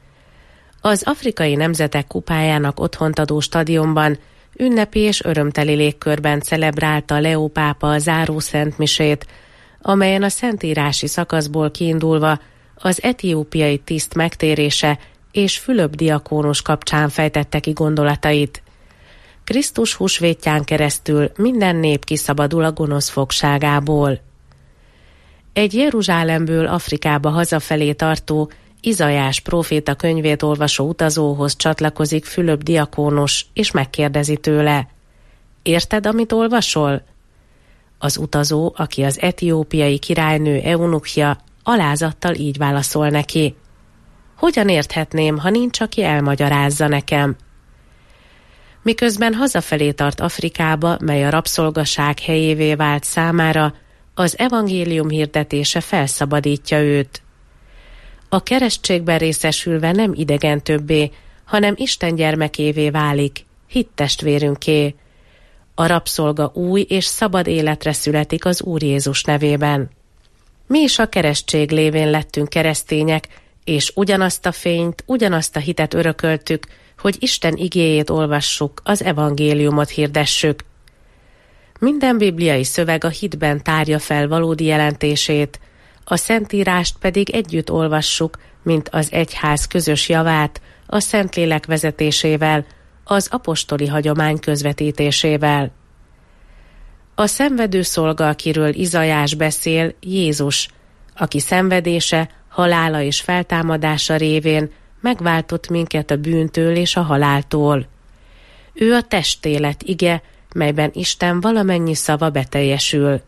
Az afrikai nemzetek kupájának otthont adó stadionban ünnepi és örömteli légkörben celebrálta Leó pápa a záró szentmisét, amelyen a szentírási szakaszból kiindulva az etiópiai tiszt megtérése és Fülöp diakónus kapcsán fejtette ki gondolatait. Krisztus húsvétján keresztül minden nép kiszabadul a gonosz fogságából. Egy Jeruzsálemből Afrikába hazafelé tartó Izajás próféta könyvét olvasó utazóhoz csatlakozik Fülöp diakónus, és megkérdezi tőle: érted, amit olvasol? Az utazó, aki az etiópiai királynő eunukhja, alázattal így válaszol neki: hogyan érthetném, ha nincs, aki elmagyarázza nekem? Miközben hazafelé tart Afrikába, mely a rabszolgaság helyévé vált számára, az evangélium hirdetése felszabadítja őt. A keresztségben részesülve nem idegen többé, hanem Isten gyermekévé válik, hittestvérünké. A rabszolga új és szabad életre születik az Úr Jézus nevében. Mi is a keresztség lévén lettünk keresztények, és ugyanazt a fényt, ugyanazt a hitet örököltük, hogy Isten igéjét olvassuk, az evangéliumot hirdessük. Minden bibliai szöveg a hitben tárja fel valódi jelentését, a Szentírást pedig együtt olvassuk, mint az egyház közös javát, a Szentlélek vezetésével, az apostoli hagyomány közvetítésével. A szenvedő szolga, akiről Izajás beszél, Jézus, aki szenvedése, halála és feltámadása révén megváltott minket a bűntől és a haláltól. Ő a testélet ige, melyben Isten valamennyi szava beteljesül.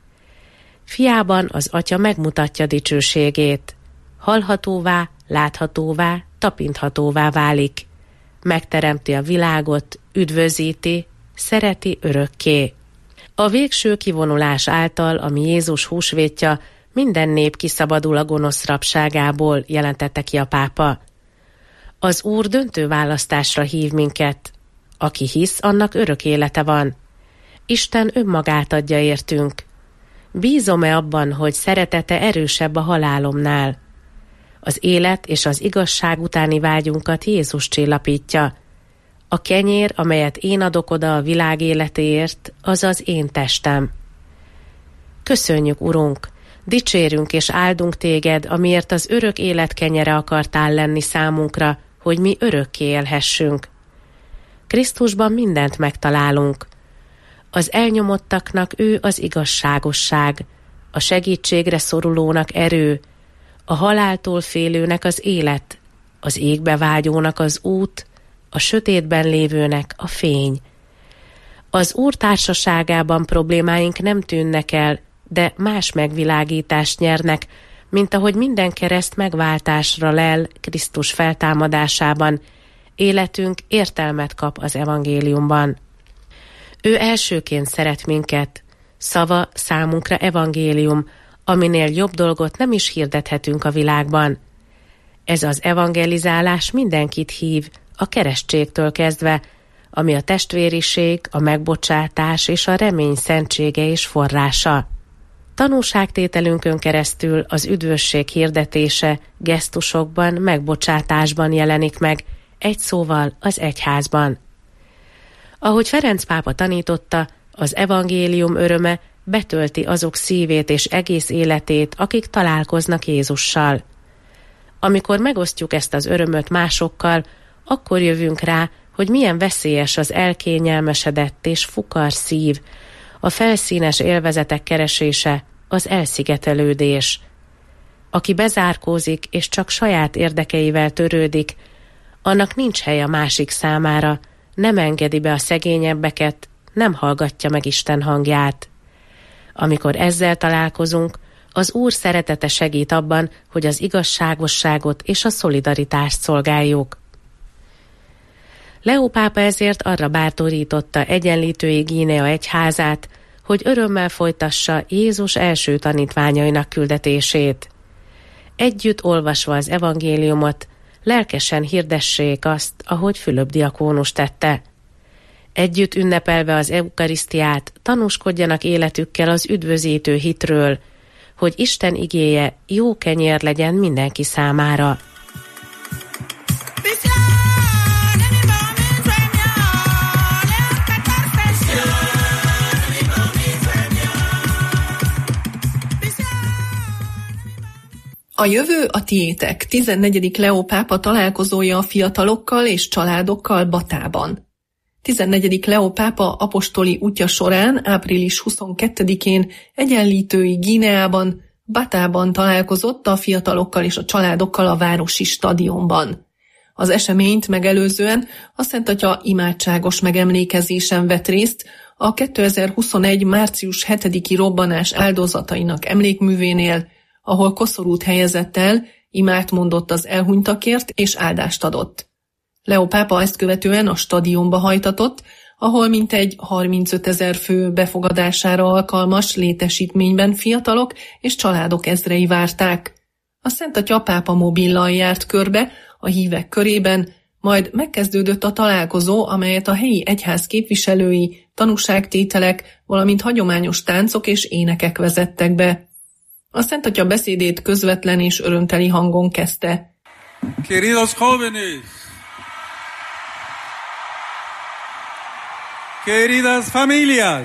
Fiában az Atya megmutatja dicsőségét. Hallhatóvá, láthatóvá, tapinthatóvá válik. Megteremti a világot, üdvözíti, szereti örökké. A végső kivonulás által, ami Jézus húsvétja, minden nép kiszabadul a gonosz rabságából, jelentette ki a pápa. Az Úr döntő választásra hív minket. Aki hisz, annak örök élete van. Isten önmagát adja értünk. Bízom-e abban, hogy szeretete erősebb a halálomnál? Az élet és az igazság utáni vágyunkat Jézus csillapítja. A kenyér, amelyet én adok oda a világ életéért, az az én testem. Köszönjük, Urunk! Dicsérünk és áldunk téged, amiért az örök élet kenyere akartál lenni számunkra, hogy mi örökké élhessünk. Krisztusban mindent megtalálunk. Az elnyomottaknak ő az igazságosság, a segítségre szorulónak erő, a haláltól félőnek az élet, az égbe vágyónak az út, a sötétben lévőnek a fény. Az Úr társaságában problémáink nem tűnnek el, de más megvilágítást nyernek, mint ahogy minden kereszt megváltásra lel Krisztus feltámadásában, életünk értelmet kap az evangéliumban. Ő elsőként szeret minket, Szava számunkra evangélium, aminél jobb dolgot nem is hirdethetünk a világban. Ez az evangelizálás mindenkit hív, a keresztségtől kezdve, ami a testvériség, a megbocsátás és a remény szentsége és forrása. Tanúságtételünkön keresztül az üdvösség hirdetése gesztusokban, megbocsátásban jelenik meg, egy szóval az egyházban. Ahogy Ferenc pápa tanította, az evangélium öröme betölti azok szívét és egész életét, akik találkoznak Jézussal. Amikor megosztjuk ezt az örömöt másokkal, akkor jövünk rá, hogy milyen veszélyes az elkényelmesedett és fukar szív, a felszínes élvezetek keresése, az elszigetelődés. Aki bezárkózik és csak saját érdekeivel törődik, annak nincs hely a másik számára, nem engedi be a szegényebbeket, nem hallgatja meg Isten hangját. Amikor ezzel találkozunk, az Úr szeretete segít abban, hogy az igazságosságot és a szolidaritást szolgáljuk. Leó pápa ezért arra bátorította Egyenlítői Guinea egyházát, hogy örömmel folytassa Jézus első tanítványainak küldetését. Együtt olvasva az evangéliumot, lelkesen hirdessék azt, ahogy Fülöp diakónus tette. Együtt ünnepelve az eukarisztiát, tanúskodjanak életükkel az üdvözítő hitről, hogy Isten igéje jó kenyér legyen mindenki számára. A jövő a tiétek. tizennegyedik Leó pápa találkozója a fiatalokkal és családokkal Batában. tizennegyedik Leó pápa apostoli útja során április huszonkettedikén Egyenlítői Guineában, Batában találkozott a fiatalokkal és a családokkal a városi stadionban. Az eseményt megelőzően a Szent Atya imádságos megemlékezésen vett részt a kétezer-huszonegy. március hetediki robbanás áldozatainak emlékművénél, ahol koszorút helyezett el, imát mondott az elhunytakért és áldást adott. Leó pápa ezt követően a stadionba hajtatott, ahol mintegy harmincötezer fő befogadására alkalmas létesítményben fiatalok és családok ezrei várták. A Szent Atya pápa mobillal járt körbe a hívek körében, majd megkezdődött a találkozó, amelyet a helyi egyház képviselői, tanúságtételek, valamint hagyományos táncok és énekek vezettek be. A Szent Atya beszédét közvetlen és örömteli hangon kezdte. Queridos jóvenes, queridas familias.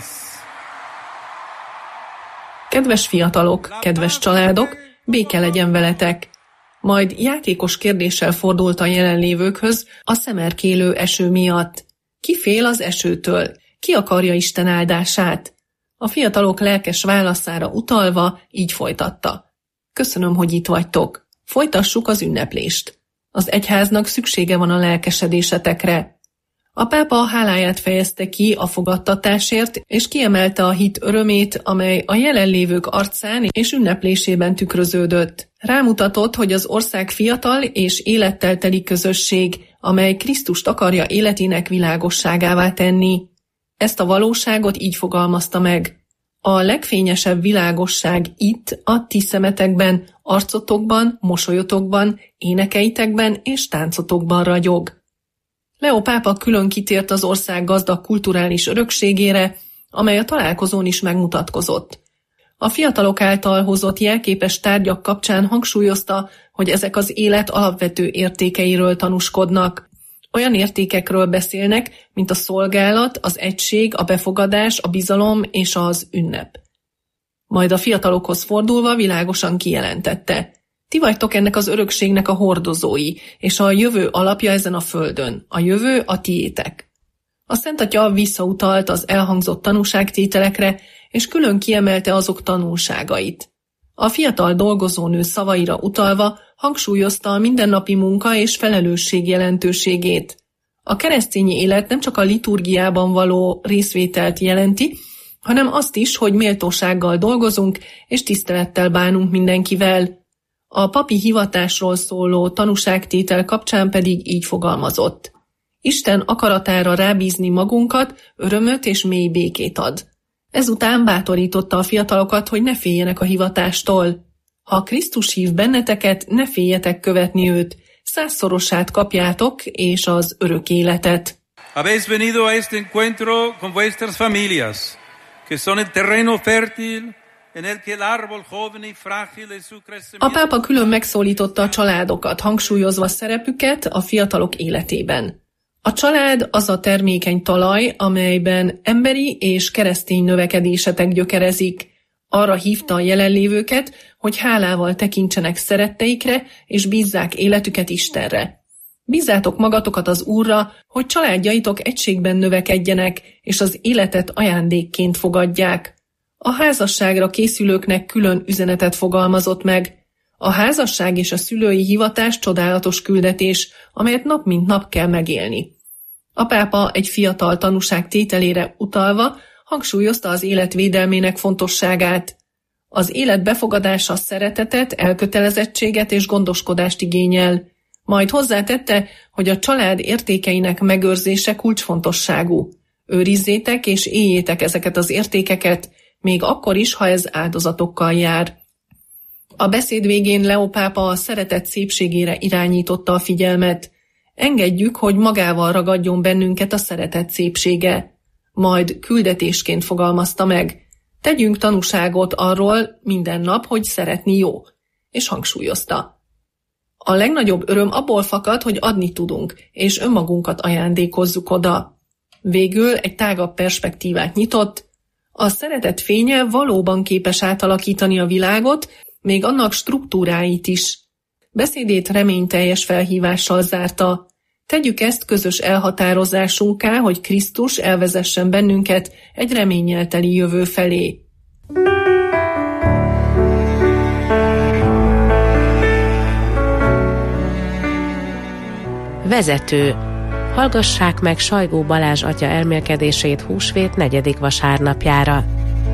Kedves fiatalok, kedves családok, béke legyen veletek. Majd játékos kérdéssel fordult a jelenlévőkhöz a szemerkélő eső miatt. Ki fél az esőtől? Ki akarja Isten áldását? A fiatalok lelkes válaszára utalva így folytatta. Köszönöm, hogy itt vagytok. Folytassuk az ünneplést. Az egyháznak szüksége van a lelkesedésetekre. A pápa háláját fejezte ki a fogadtatásért, és kiemelte a hit örömét, amely a jelenlévők arcán és ünneplésében tükröződött. Rámutatott, hogy az ország fiatal és élettel teli közösség, amely Krisztust akarja életének világosságává tenni. Ezt a valóságot így fogalmazta meg. A legfényesebb világosság itt, a ti szemetekben, arcotokban, mosolyotokban, énekeitekben és táncotokban ragyog. Leó pápa külön kitért az ország gazdag kulturális örökségére, amely a találkozón is megmutatkozott. A fiatalok által hozott jelképes tárgyak kapcsán hangsúlyozta, hogy ezek az élet alapvető értékeiről tanúskodnak. Olyan értékekről beszélnek, mint a szolgálat, az egység, a befogadás, a bizalom és az ünnep. Majd a fiatalokhoz fordulva világosan kijelentette. Ti vagytok ennek az örökségnek a hordozói, és a jövő alapja ezen a földön. A jövő a tiétek. A Szent Atya visszautalt az elhangzott tanúságtételekre, és külön kiemelte azok tanulságait. A fiatal dolgozónő szavaira utalva hangsúlyozta a mindennapi munka és felelősség jelentőségét. A keresztényi élet nem csak a liturgiában való részvételt jelenti, hanem azt is, hogy méltósággal dolgozunk és tisztelettel bánunk mindenkivel. A papi hivatásról szóló tanúságtétel kapcsán pedig így fogalmazott. Isten akaratára rábízni magunkat, örömöt és mély békét ad. Ezután bátorította a fiatalokat, hogy ne féljenek a hivatástól. Ha Krisztus hív benneteket, ne féljetek követni őt, százszorosát kapjátok, és az örök életet. Habéis venido a este encuentro con vuestras familias, que son el terreno fértil, en el que el árbol joven y frágil de su crecimiento. A pápa külön megszólította a családokat, hangsúlyozva szerepüket a fiatalok életében. A család az a termékeny talaj, amelyben emberi és keresztény növekedésetek gyökerezik. Arra hívta a jelenlévőket, hogy hálával tekintsenek szeretteikre, és bízzák életüket Istenre. Bízzátok magatokat az Úrra, hogy családjaitok egységben növekedjenek, és az életet ajándékként fogadják. A házasságra készülőknek külön üzenetet fogalmazott meg. A házasság és a szülői hivatás csodálatos küldetés, amelyet nap mint nap kell megélni. A pápa egy fiatal tanúság tételére utalva hangsúlyozta az élet védelmének fontosságát. Az élet befogadása szeretetet, elkötelezettséget és gondoskodást igényel. Majd hozzátette, hogy a család értékeinek megőrzése kulcsfontosságú. Őrizzétek és éljétek ezeket az értékeket, még akkor is, ha ez áldozatokkal jár. A beszéd végén Leó pápa a szeretet szépségére irányította a figyelmet. Engedjük, hogy magával ragadjon bennünket a szeretet szépsége. Majd küldetésként fogalmazta meg. Tegyünk tanúságot arról minden nap, hogy szeretni jó. És hangsúlyozta. A legnagyobb öröm abból fakad, hogy adni tudunk, és önmagunkat ajándékozzuk oda. Végül egy tágabb perspektívát nyitott. A szeretet fénye valóban képes átalakítani a világot, még annak struktúráit is. Beszédét reményteljes felhívással zárta. Tegyük ezt közös elhatározásunká, hogy Krisztus elvezessen bennünket egy reménnyel teli jövő felé. Vezető. Hallgassák meg Sajgó Balázs atya elmélkedését húsvét negyedik vasárnapjára.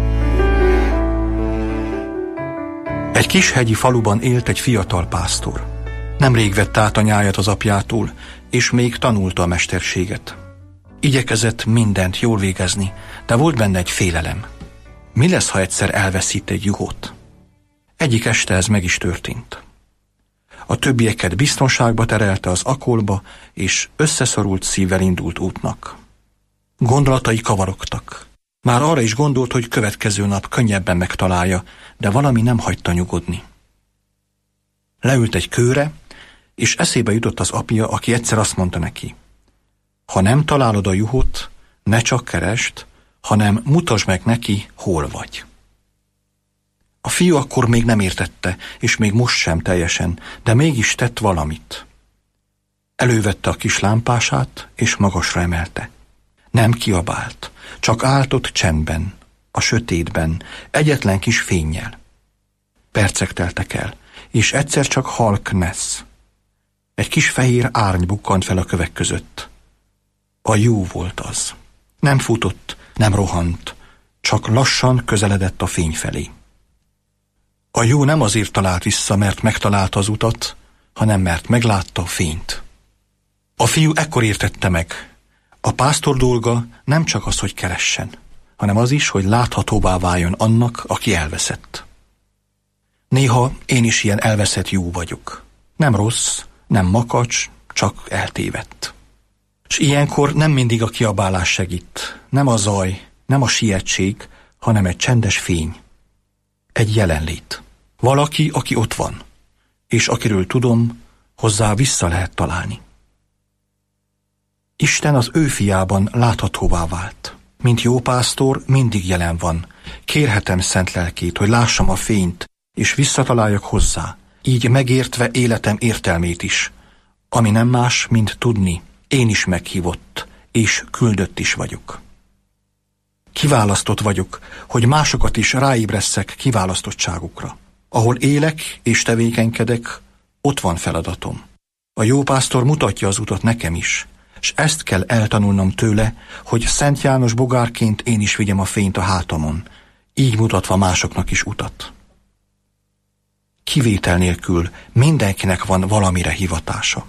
Egy kis hegyi faluban élt egy fiatal pásztor. Nemrég vett át a nyájat az apjától, és még tanulta a mesterséget. Igyekezett mindent jól végezni, de volt benne egy félelem. Mi lesz, ha egyszer elveszít egy juhot? Egyik este ez meg is történt. A többieket biztonságba terelte az akolba, és összeszorult szívvel indult útnak. Gondolatai kavarogtak. Már arra is gondolt, hogy következő nap könnyebben megtalálja, de valami nem hagyta nyugodni. Leült egy kőre, és eszébe jutott az apja, aki egyszer azt mondta neki: ha nem találod a juhot, ne csak keresd, hanem mutasd meg neki, hol vagy. A fiú akkor még nem értette, és még most sem teljesen, de mégis tett valamit. Elővette a kis lámpását, és magasra emelte. Nem kiabált, csak állt ott csendben, a sötétben, egyetlen kis fénnyel. Percek teltek el, és egyszer csak halk nesz. Egy kis fehér árny bukkant fel a kövek között. A jó volt az. Nem futott, nem rohant, csak lassan közeledett a fény felé. A jó nem azért talált vissza, mert megtalálta az utat, hanem mert meglátta a fényt. A fiú ekkor értette meg. A pásztor dolga nem csak az, hogy keressen, hanem az is, hogy láthatóvá váljon annak, aki elveszett. Néha én is ilyen elveszett jó vagyok. Nem rossz, nem makacs, csak eltévedt. És ilyenkor nem mindig a kiabálás segít, nem a zaj, nem a sietség, hanem egy csendes fény. Egy jelenlét. Valaki, aki ott van, és akiről tudom, hozzá vissza lehet találni. Isten az ő fiában láthatóvá vált. Mint jó pásztor, mindig jelen van. Kérhetem szent lelkét, hogy lássam a fényt, és visszataláljak hozzá, így megértve életem értelmét is, ami nem más, mint tudni, én is meghívott, és küldött is vagyok. Kiválasztott vagyok, hogy másokat is ráébresszek kiválasztottságukra. Ahol élek és tevékenykedek, ott van feladatom. A jó pásztor mutatja az utat nekem is, s ezt kell eltanulnom tőle, hogy Szent János bogárként én is vigyem a fényt a hátamon, így mutatva másoknak is utat. Kivétel nélkül mindenkinek van valamire hivatása.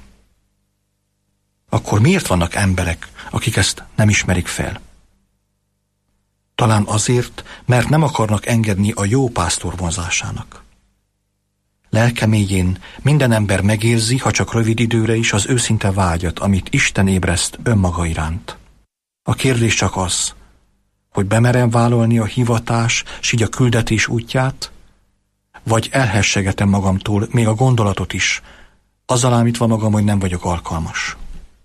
Akkor miért vannak emberek, akik ezt nem ismerik fel? Talán azért, mert nem akarnak engedni a jó pásztor vonzásának. Lelke mélyén minden ember megérzi, ha csak rövid időre is, az őszinte vágyat, amit Isten ébreszt önmaga iránt. A kérdés csak az, hogy bemerem vállalni a hivatás s így a küldetés útját, vagy elhessegetem magamtól még a gondolatot is, azzal ámítva magam, hogy nem vagyok alkalmas.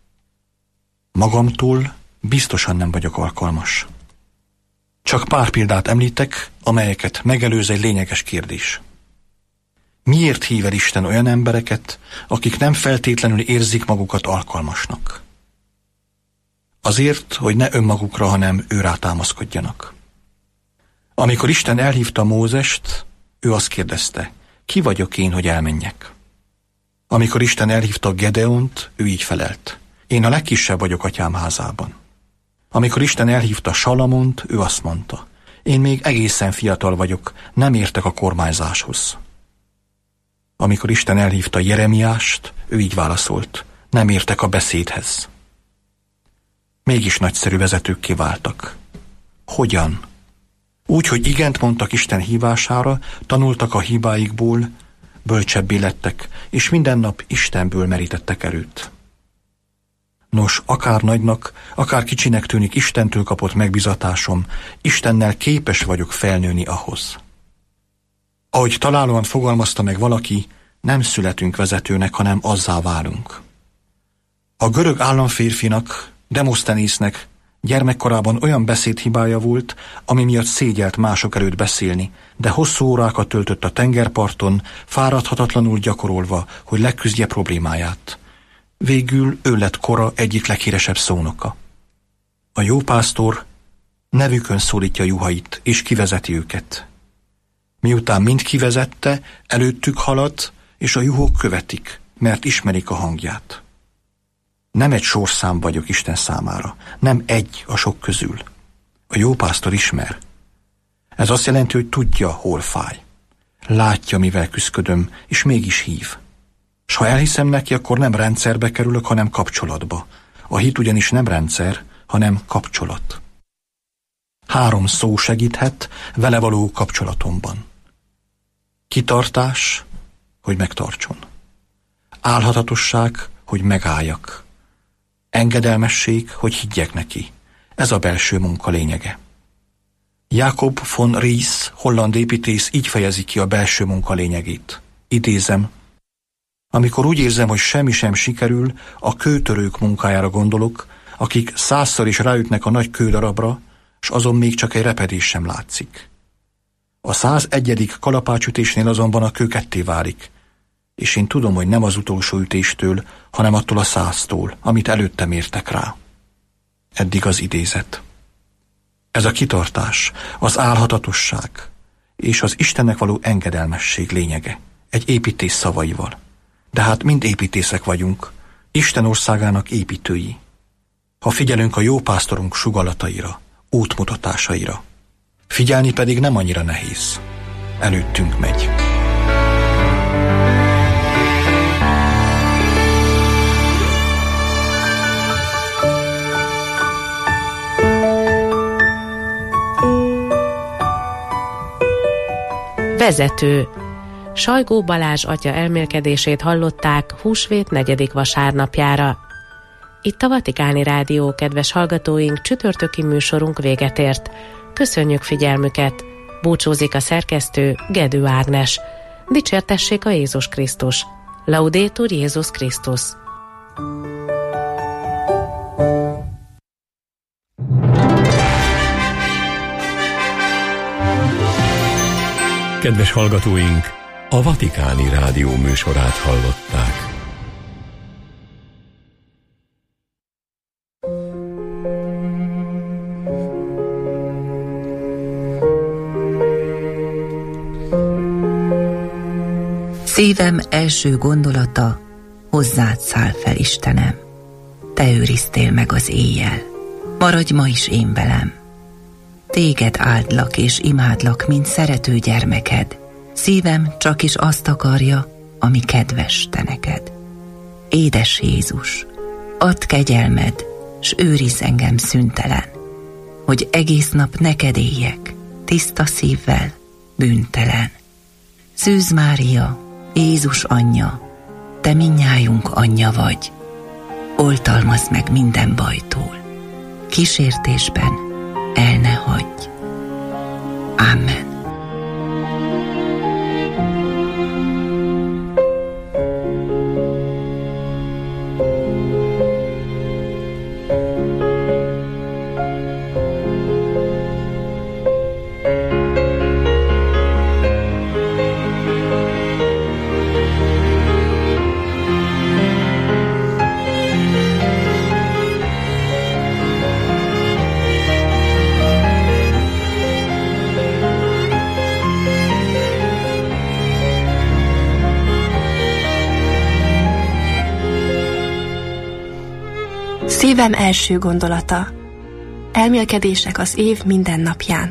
Magamtól biztosan nem vagyok alkalmas. Csak pár példát említek, amelyeket megelőz egy lényeges kérdés. Miért hív el Isten olyan embereket, akik nem feltétlenül érzik magukat alkalmasnak? Azért, hogy ne önmagukra, hanem őrá támaszkodjanak. Amikor Isten elhívta Mózest, ő azt kérdezte, ki vagyok én, hogy elmenjek? Amikor Isten elhívta Gedeont, ő így felelt, én a legkisebb vagyok atyám házában. Amikor Isten elhívta Salamont, ő azt mondta, én még egészen fiatal vagyok, nem értek a kormányzáshoz. Amikor Isten elhívta Jeremiást, ő így válaszolt, nem értek a beszédhez. Mégis nagyszerű vezetőkké váltak. Hogyan? Úgy, hogy igent mondtak Isten hívására, tanultak a hibáikból, bölcsebbé lettek, és minden nap Istenből merítettek erőt. Nos, akár nagynak, akár kicsinek tűnik Istentől kapott megbizatásom, Istennel képes vagyok felnőni ahhoz. Ahogy találóan fogalmazta meg valaki, nem születünk vezetőnek, hanem azzá válunk. A görög államférfinak, Demoszthenésznek gyermekkorában olyan beszédhibája volt, ami miatt szégyelt mások előtt beszélni, de hosszú órákat töltött a tengerparton, fáradhatatlanul gyakorolva, hogy leküzdje problémáját. Végül ő lett kora egyik leghíresebb szónoka. A jó pásztor nevükön szólítja juhait, és kivezeti őket. Miután mind kivezette, előttük halad, és a juhok követik, mert ismerik a hangját. Nem egy sorszám vagyok Isten számára, nem egy a sok közül. A jó pásztor ismer. Ez azt jelenti, hogy tudja, hol fáj. Látja, mivel küszködöm, és mégis hív. S ha elhiszem neki, akkor nem rendszerbe kerülök, hanem kapcsolatba. A hit ugyanis nem rendszer, hanem kapcsolat. Három szó segíthet vele való kapcsolatomban. Kitartás, hogy megtartson. Álhatatosság, hogy megálljak. Engedelmesség, hogy higgyek neki. Ez a belső munka lényege. Jacob von Ries, holland építész így fejezi ki a belső munka lényegét. Idézem, amikor úgy érzem, hogy semmi sem sikerül, a kőtörők munkájára gondolok, akik százszor is ráütnek a nagy kődarabra, s azon még csak egy repedés sem látszik. A százegyedik kalapácsütésnél azonban a kő ketté válik, és én tudom, hogy nem az utolsó ütéstől, hanem attól a száztól, amit előttem értek rá. Eddig az idézet. Ez a kitartás, az álhatatosság és az Istennek való engedelmesség lényege, egy építész szavaival. De hát mind építészek vagyunk, Isten országának építői. Ha figyelünk a jó pásztorunk sugallataira, útmutatásaira, figyelni pedig nem annyira nehéz. Előttünk megy. Vezető. Sajgó Balázs atya elmélkedését hallották húsvét negyedik vasárnapjára. Itt a Vatikáni Rádió, kedves hallgatóink, csütörtöki műsorunk véget ért. Köszönjük figyelmüket! Búcsúzik a szerkesztő, Gedő Ágnes. Dicsértessék a Jézus Krisztus! Laudetur Jézus Krisztus! Kedves hallgatóink, a Vatikáni Rádió műsorát hallották. Szívem első gondolata, hozzád száll fel, Istenem. Te őriztél meg az éjjel, maradj ma is én velem. Téged áldlak és imádlak, mint szerető gyermeked. Szívem csak is azt akarja, ami kedves te neked. Édes Jézus, add kegyelmed, s őrizz engem szüntelen, hogy egész nap neked éljek, tiszta szívvel, bűntelen. Szűz Mária, Jézus anyja, te mindnyájunk anyja vagy, oltalmazd meg minden bajtól, kísértésben el ne hagyj. Amen. Szívem első gondolata. Elmélkedések az év minden napján.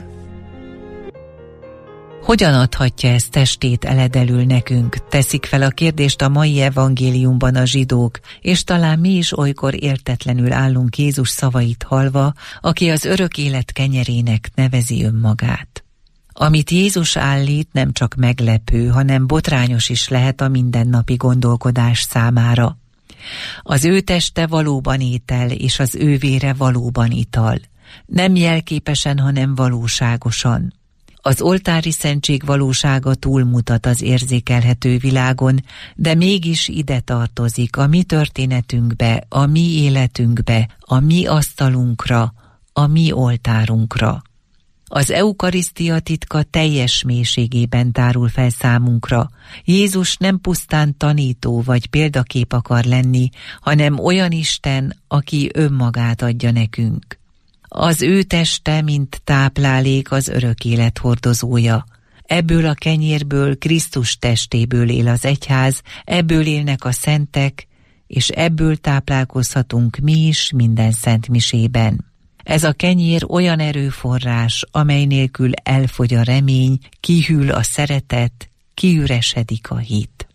Hogyan adhatja ezt testét eledelül nekünk? Teszik fel a kérdést a mai evangéliumban a zsidók, és talán mi is olykor értetlenül állunk Jézus szavait hallva, aki az örök élet kenyerének nevezi önmagát. Amit Jézus állít, nem csak meglepő, hanem botrányos is lehet a mindennapi gondolkodás számára. Az ő teste valóban étel, és az ő vére valóban ital. Nem jelképesen, hanem valóságosan. Az oltári szentség valósága túlmutat az érzékelhető világon, de mégis ide tartozik a mi történetünkbe, a mi életünkbe, a mi asztalunkra, a mi oltárunkra. Az eukarisztia titka teljes mélységében tárul fel számunkra. Jézus nem pusztán tanító vagy példakép akar lenni, hanem olyan Isten, aki önmagát adja nekünk. Az ő teste, mint táplálék, az örök élet hordozója. Ebből a kenyérből, Krisztus testéből él az egyház, ebből élnek a szentek, és ebből táplálkozhatunk mi is minden szentmisében. Ez a kenyér olyan erőforrás, amely nélkül elfogy a remény, kihűl a szeretet, kiüresedik a hit.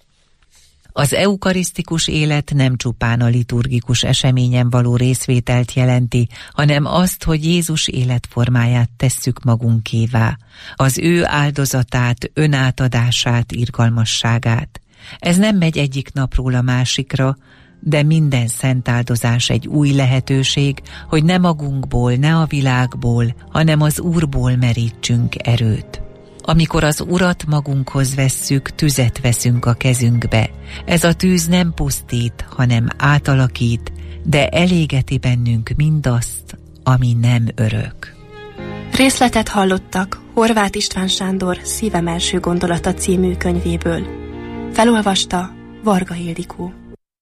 Az eukarisztikus élet nem csupán a liturgikus eseményen való részvételt jelenti, hanem azt, hogy Jézus életformáját tesszük magunkévá, az ő áldozatát, önátadását, irgalmasságát. Ez nem megy egyik napról a másikra, de minden szent áldozás egy új lehetőség, hogy ne magunkból, ne a világból, hanem az Úrból merítsünk erőt. Amikor az Urat magunkhoz vesszük, tüzet veszünk a kezünkbe. Ez a tűz nem pusztít, hanem átalakít, de elégeti bennünk mindazt, ami nem örök. Részletet hallottak Horváth István Sándor Szívem első gondolata című könyvéből. Felolvasta Varga Ildikó.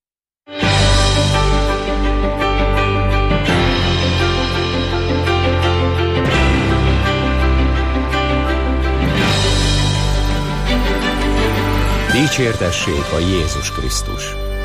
Dicsértessék a Jézus Krisztus!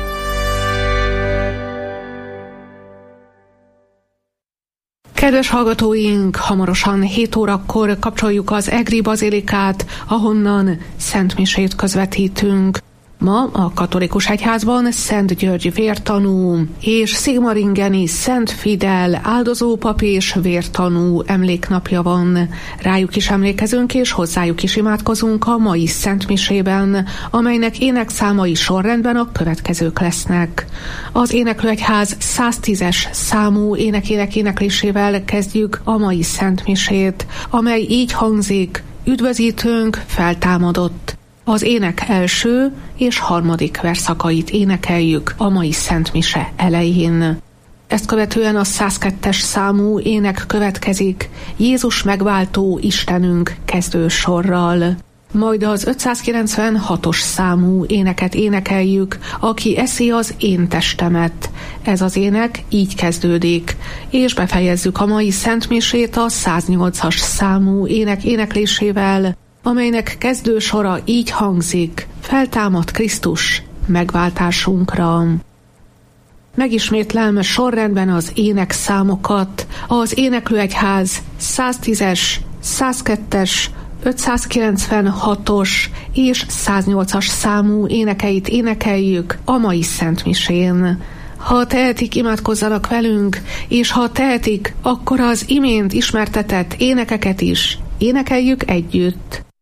Kedves hallgatóink, hamarosan hét órakor kapcsoljuk az Egri Bazilikát, ahonnan szentmisét közvetítünk. Ma a katolikus egyházban Szent György vértanú és Szigmaringeni Szent Fidel áldozópap és vértanú emléknapja van. Rájuk is emlékezünk és hozzájuk is imádkozunk a mai szentmisében, amelynek énekszámai sorrendben a következők lesznek. Az Éneklőegyház száztízes számú énekének éneklésével kezdjük a mai szentmisét, amely így hangzik: Üdvözítőnk feltámadott. Az ének első és harmadik verszakait énekeljük a mai szentmise elején. Ezt követően a százkettes számú ének következik, Jézus megváltó Istenünk kezdősorral. Majd az ötszázkilencvenhatos számú éneket énekeljük, Aki eszi az én testemet. Ez az ének így kezdődik, és befejezzük a mai szentmisét a száznyolcas számú ének éneklésével, amelynek kezdősora így hangzik: Feltámad Krisztus megváltásunkra. Megismétlem sorrendben az énekszámokat. Az Éneklőegyház száztízes, százkettes, ötszázkilencvenhatos és száznyolcas számú énekeit énekeljük a mai szentmisén. Ha tehetik, imádkozzanak velünk, és ha tehetik, akkor az imént ismertetett énekeket is énekeljük együtt.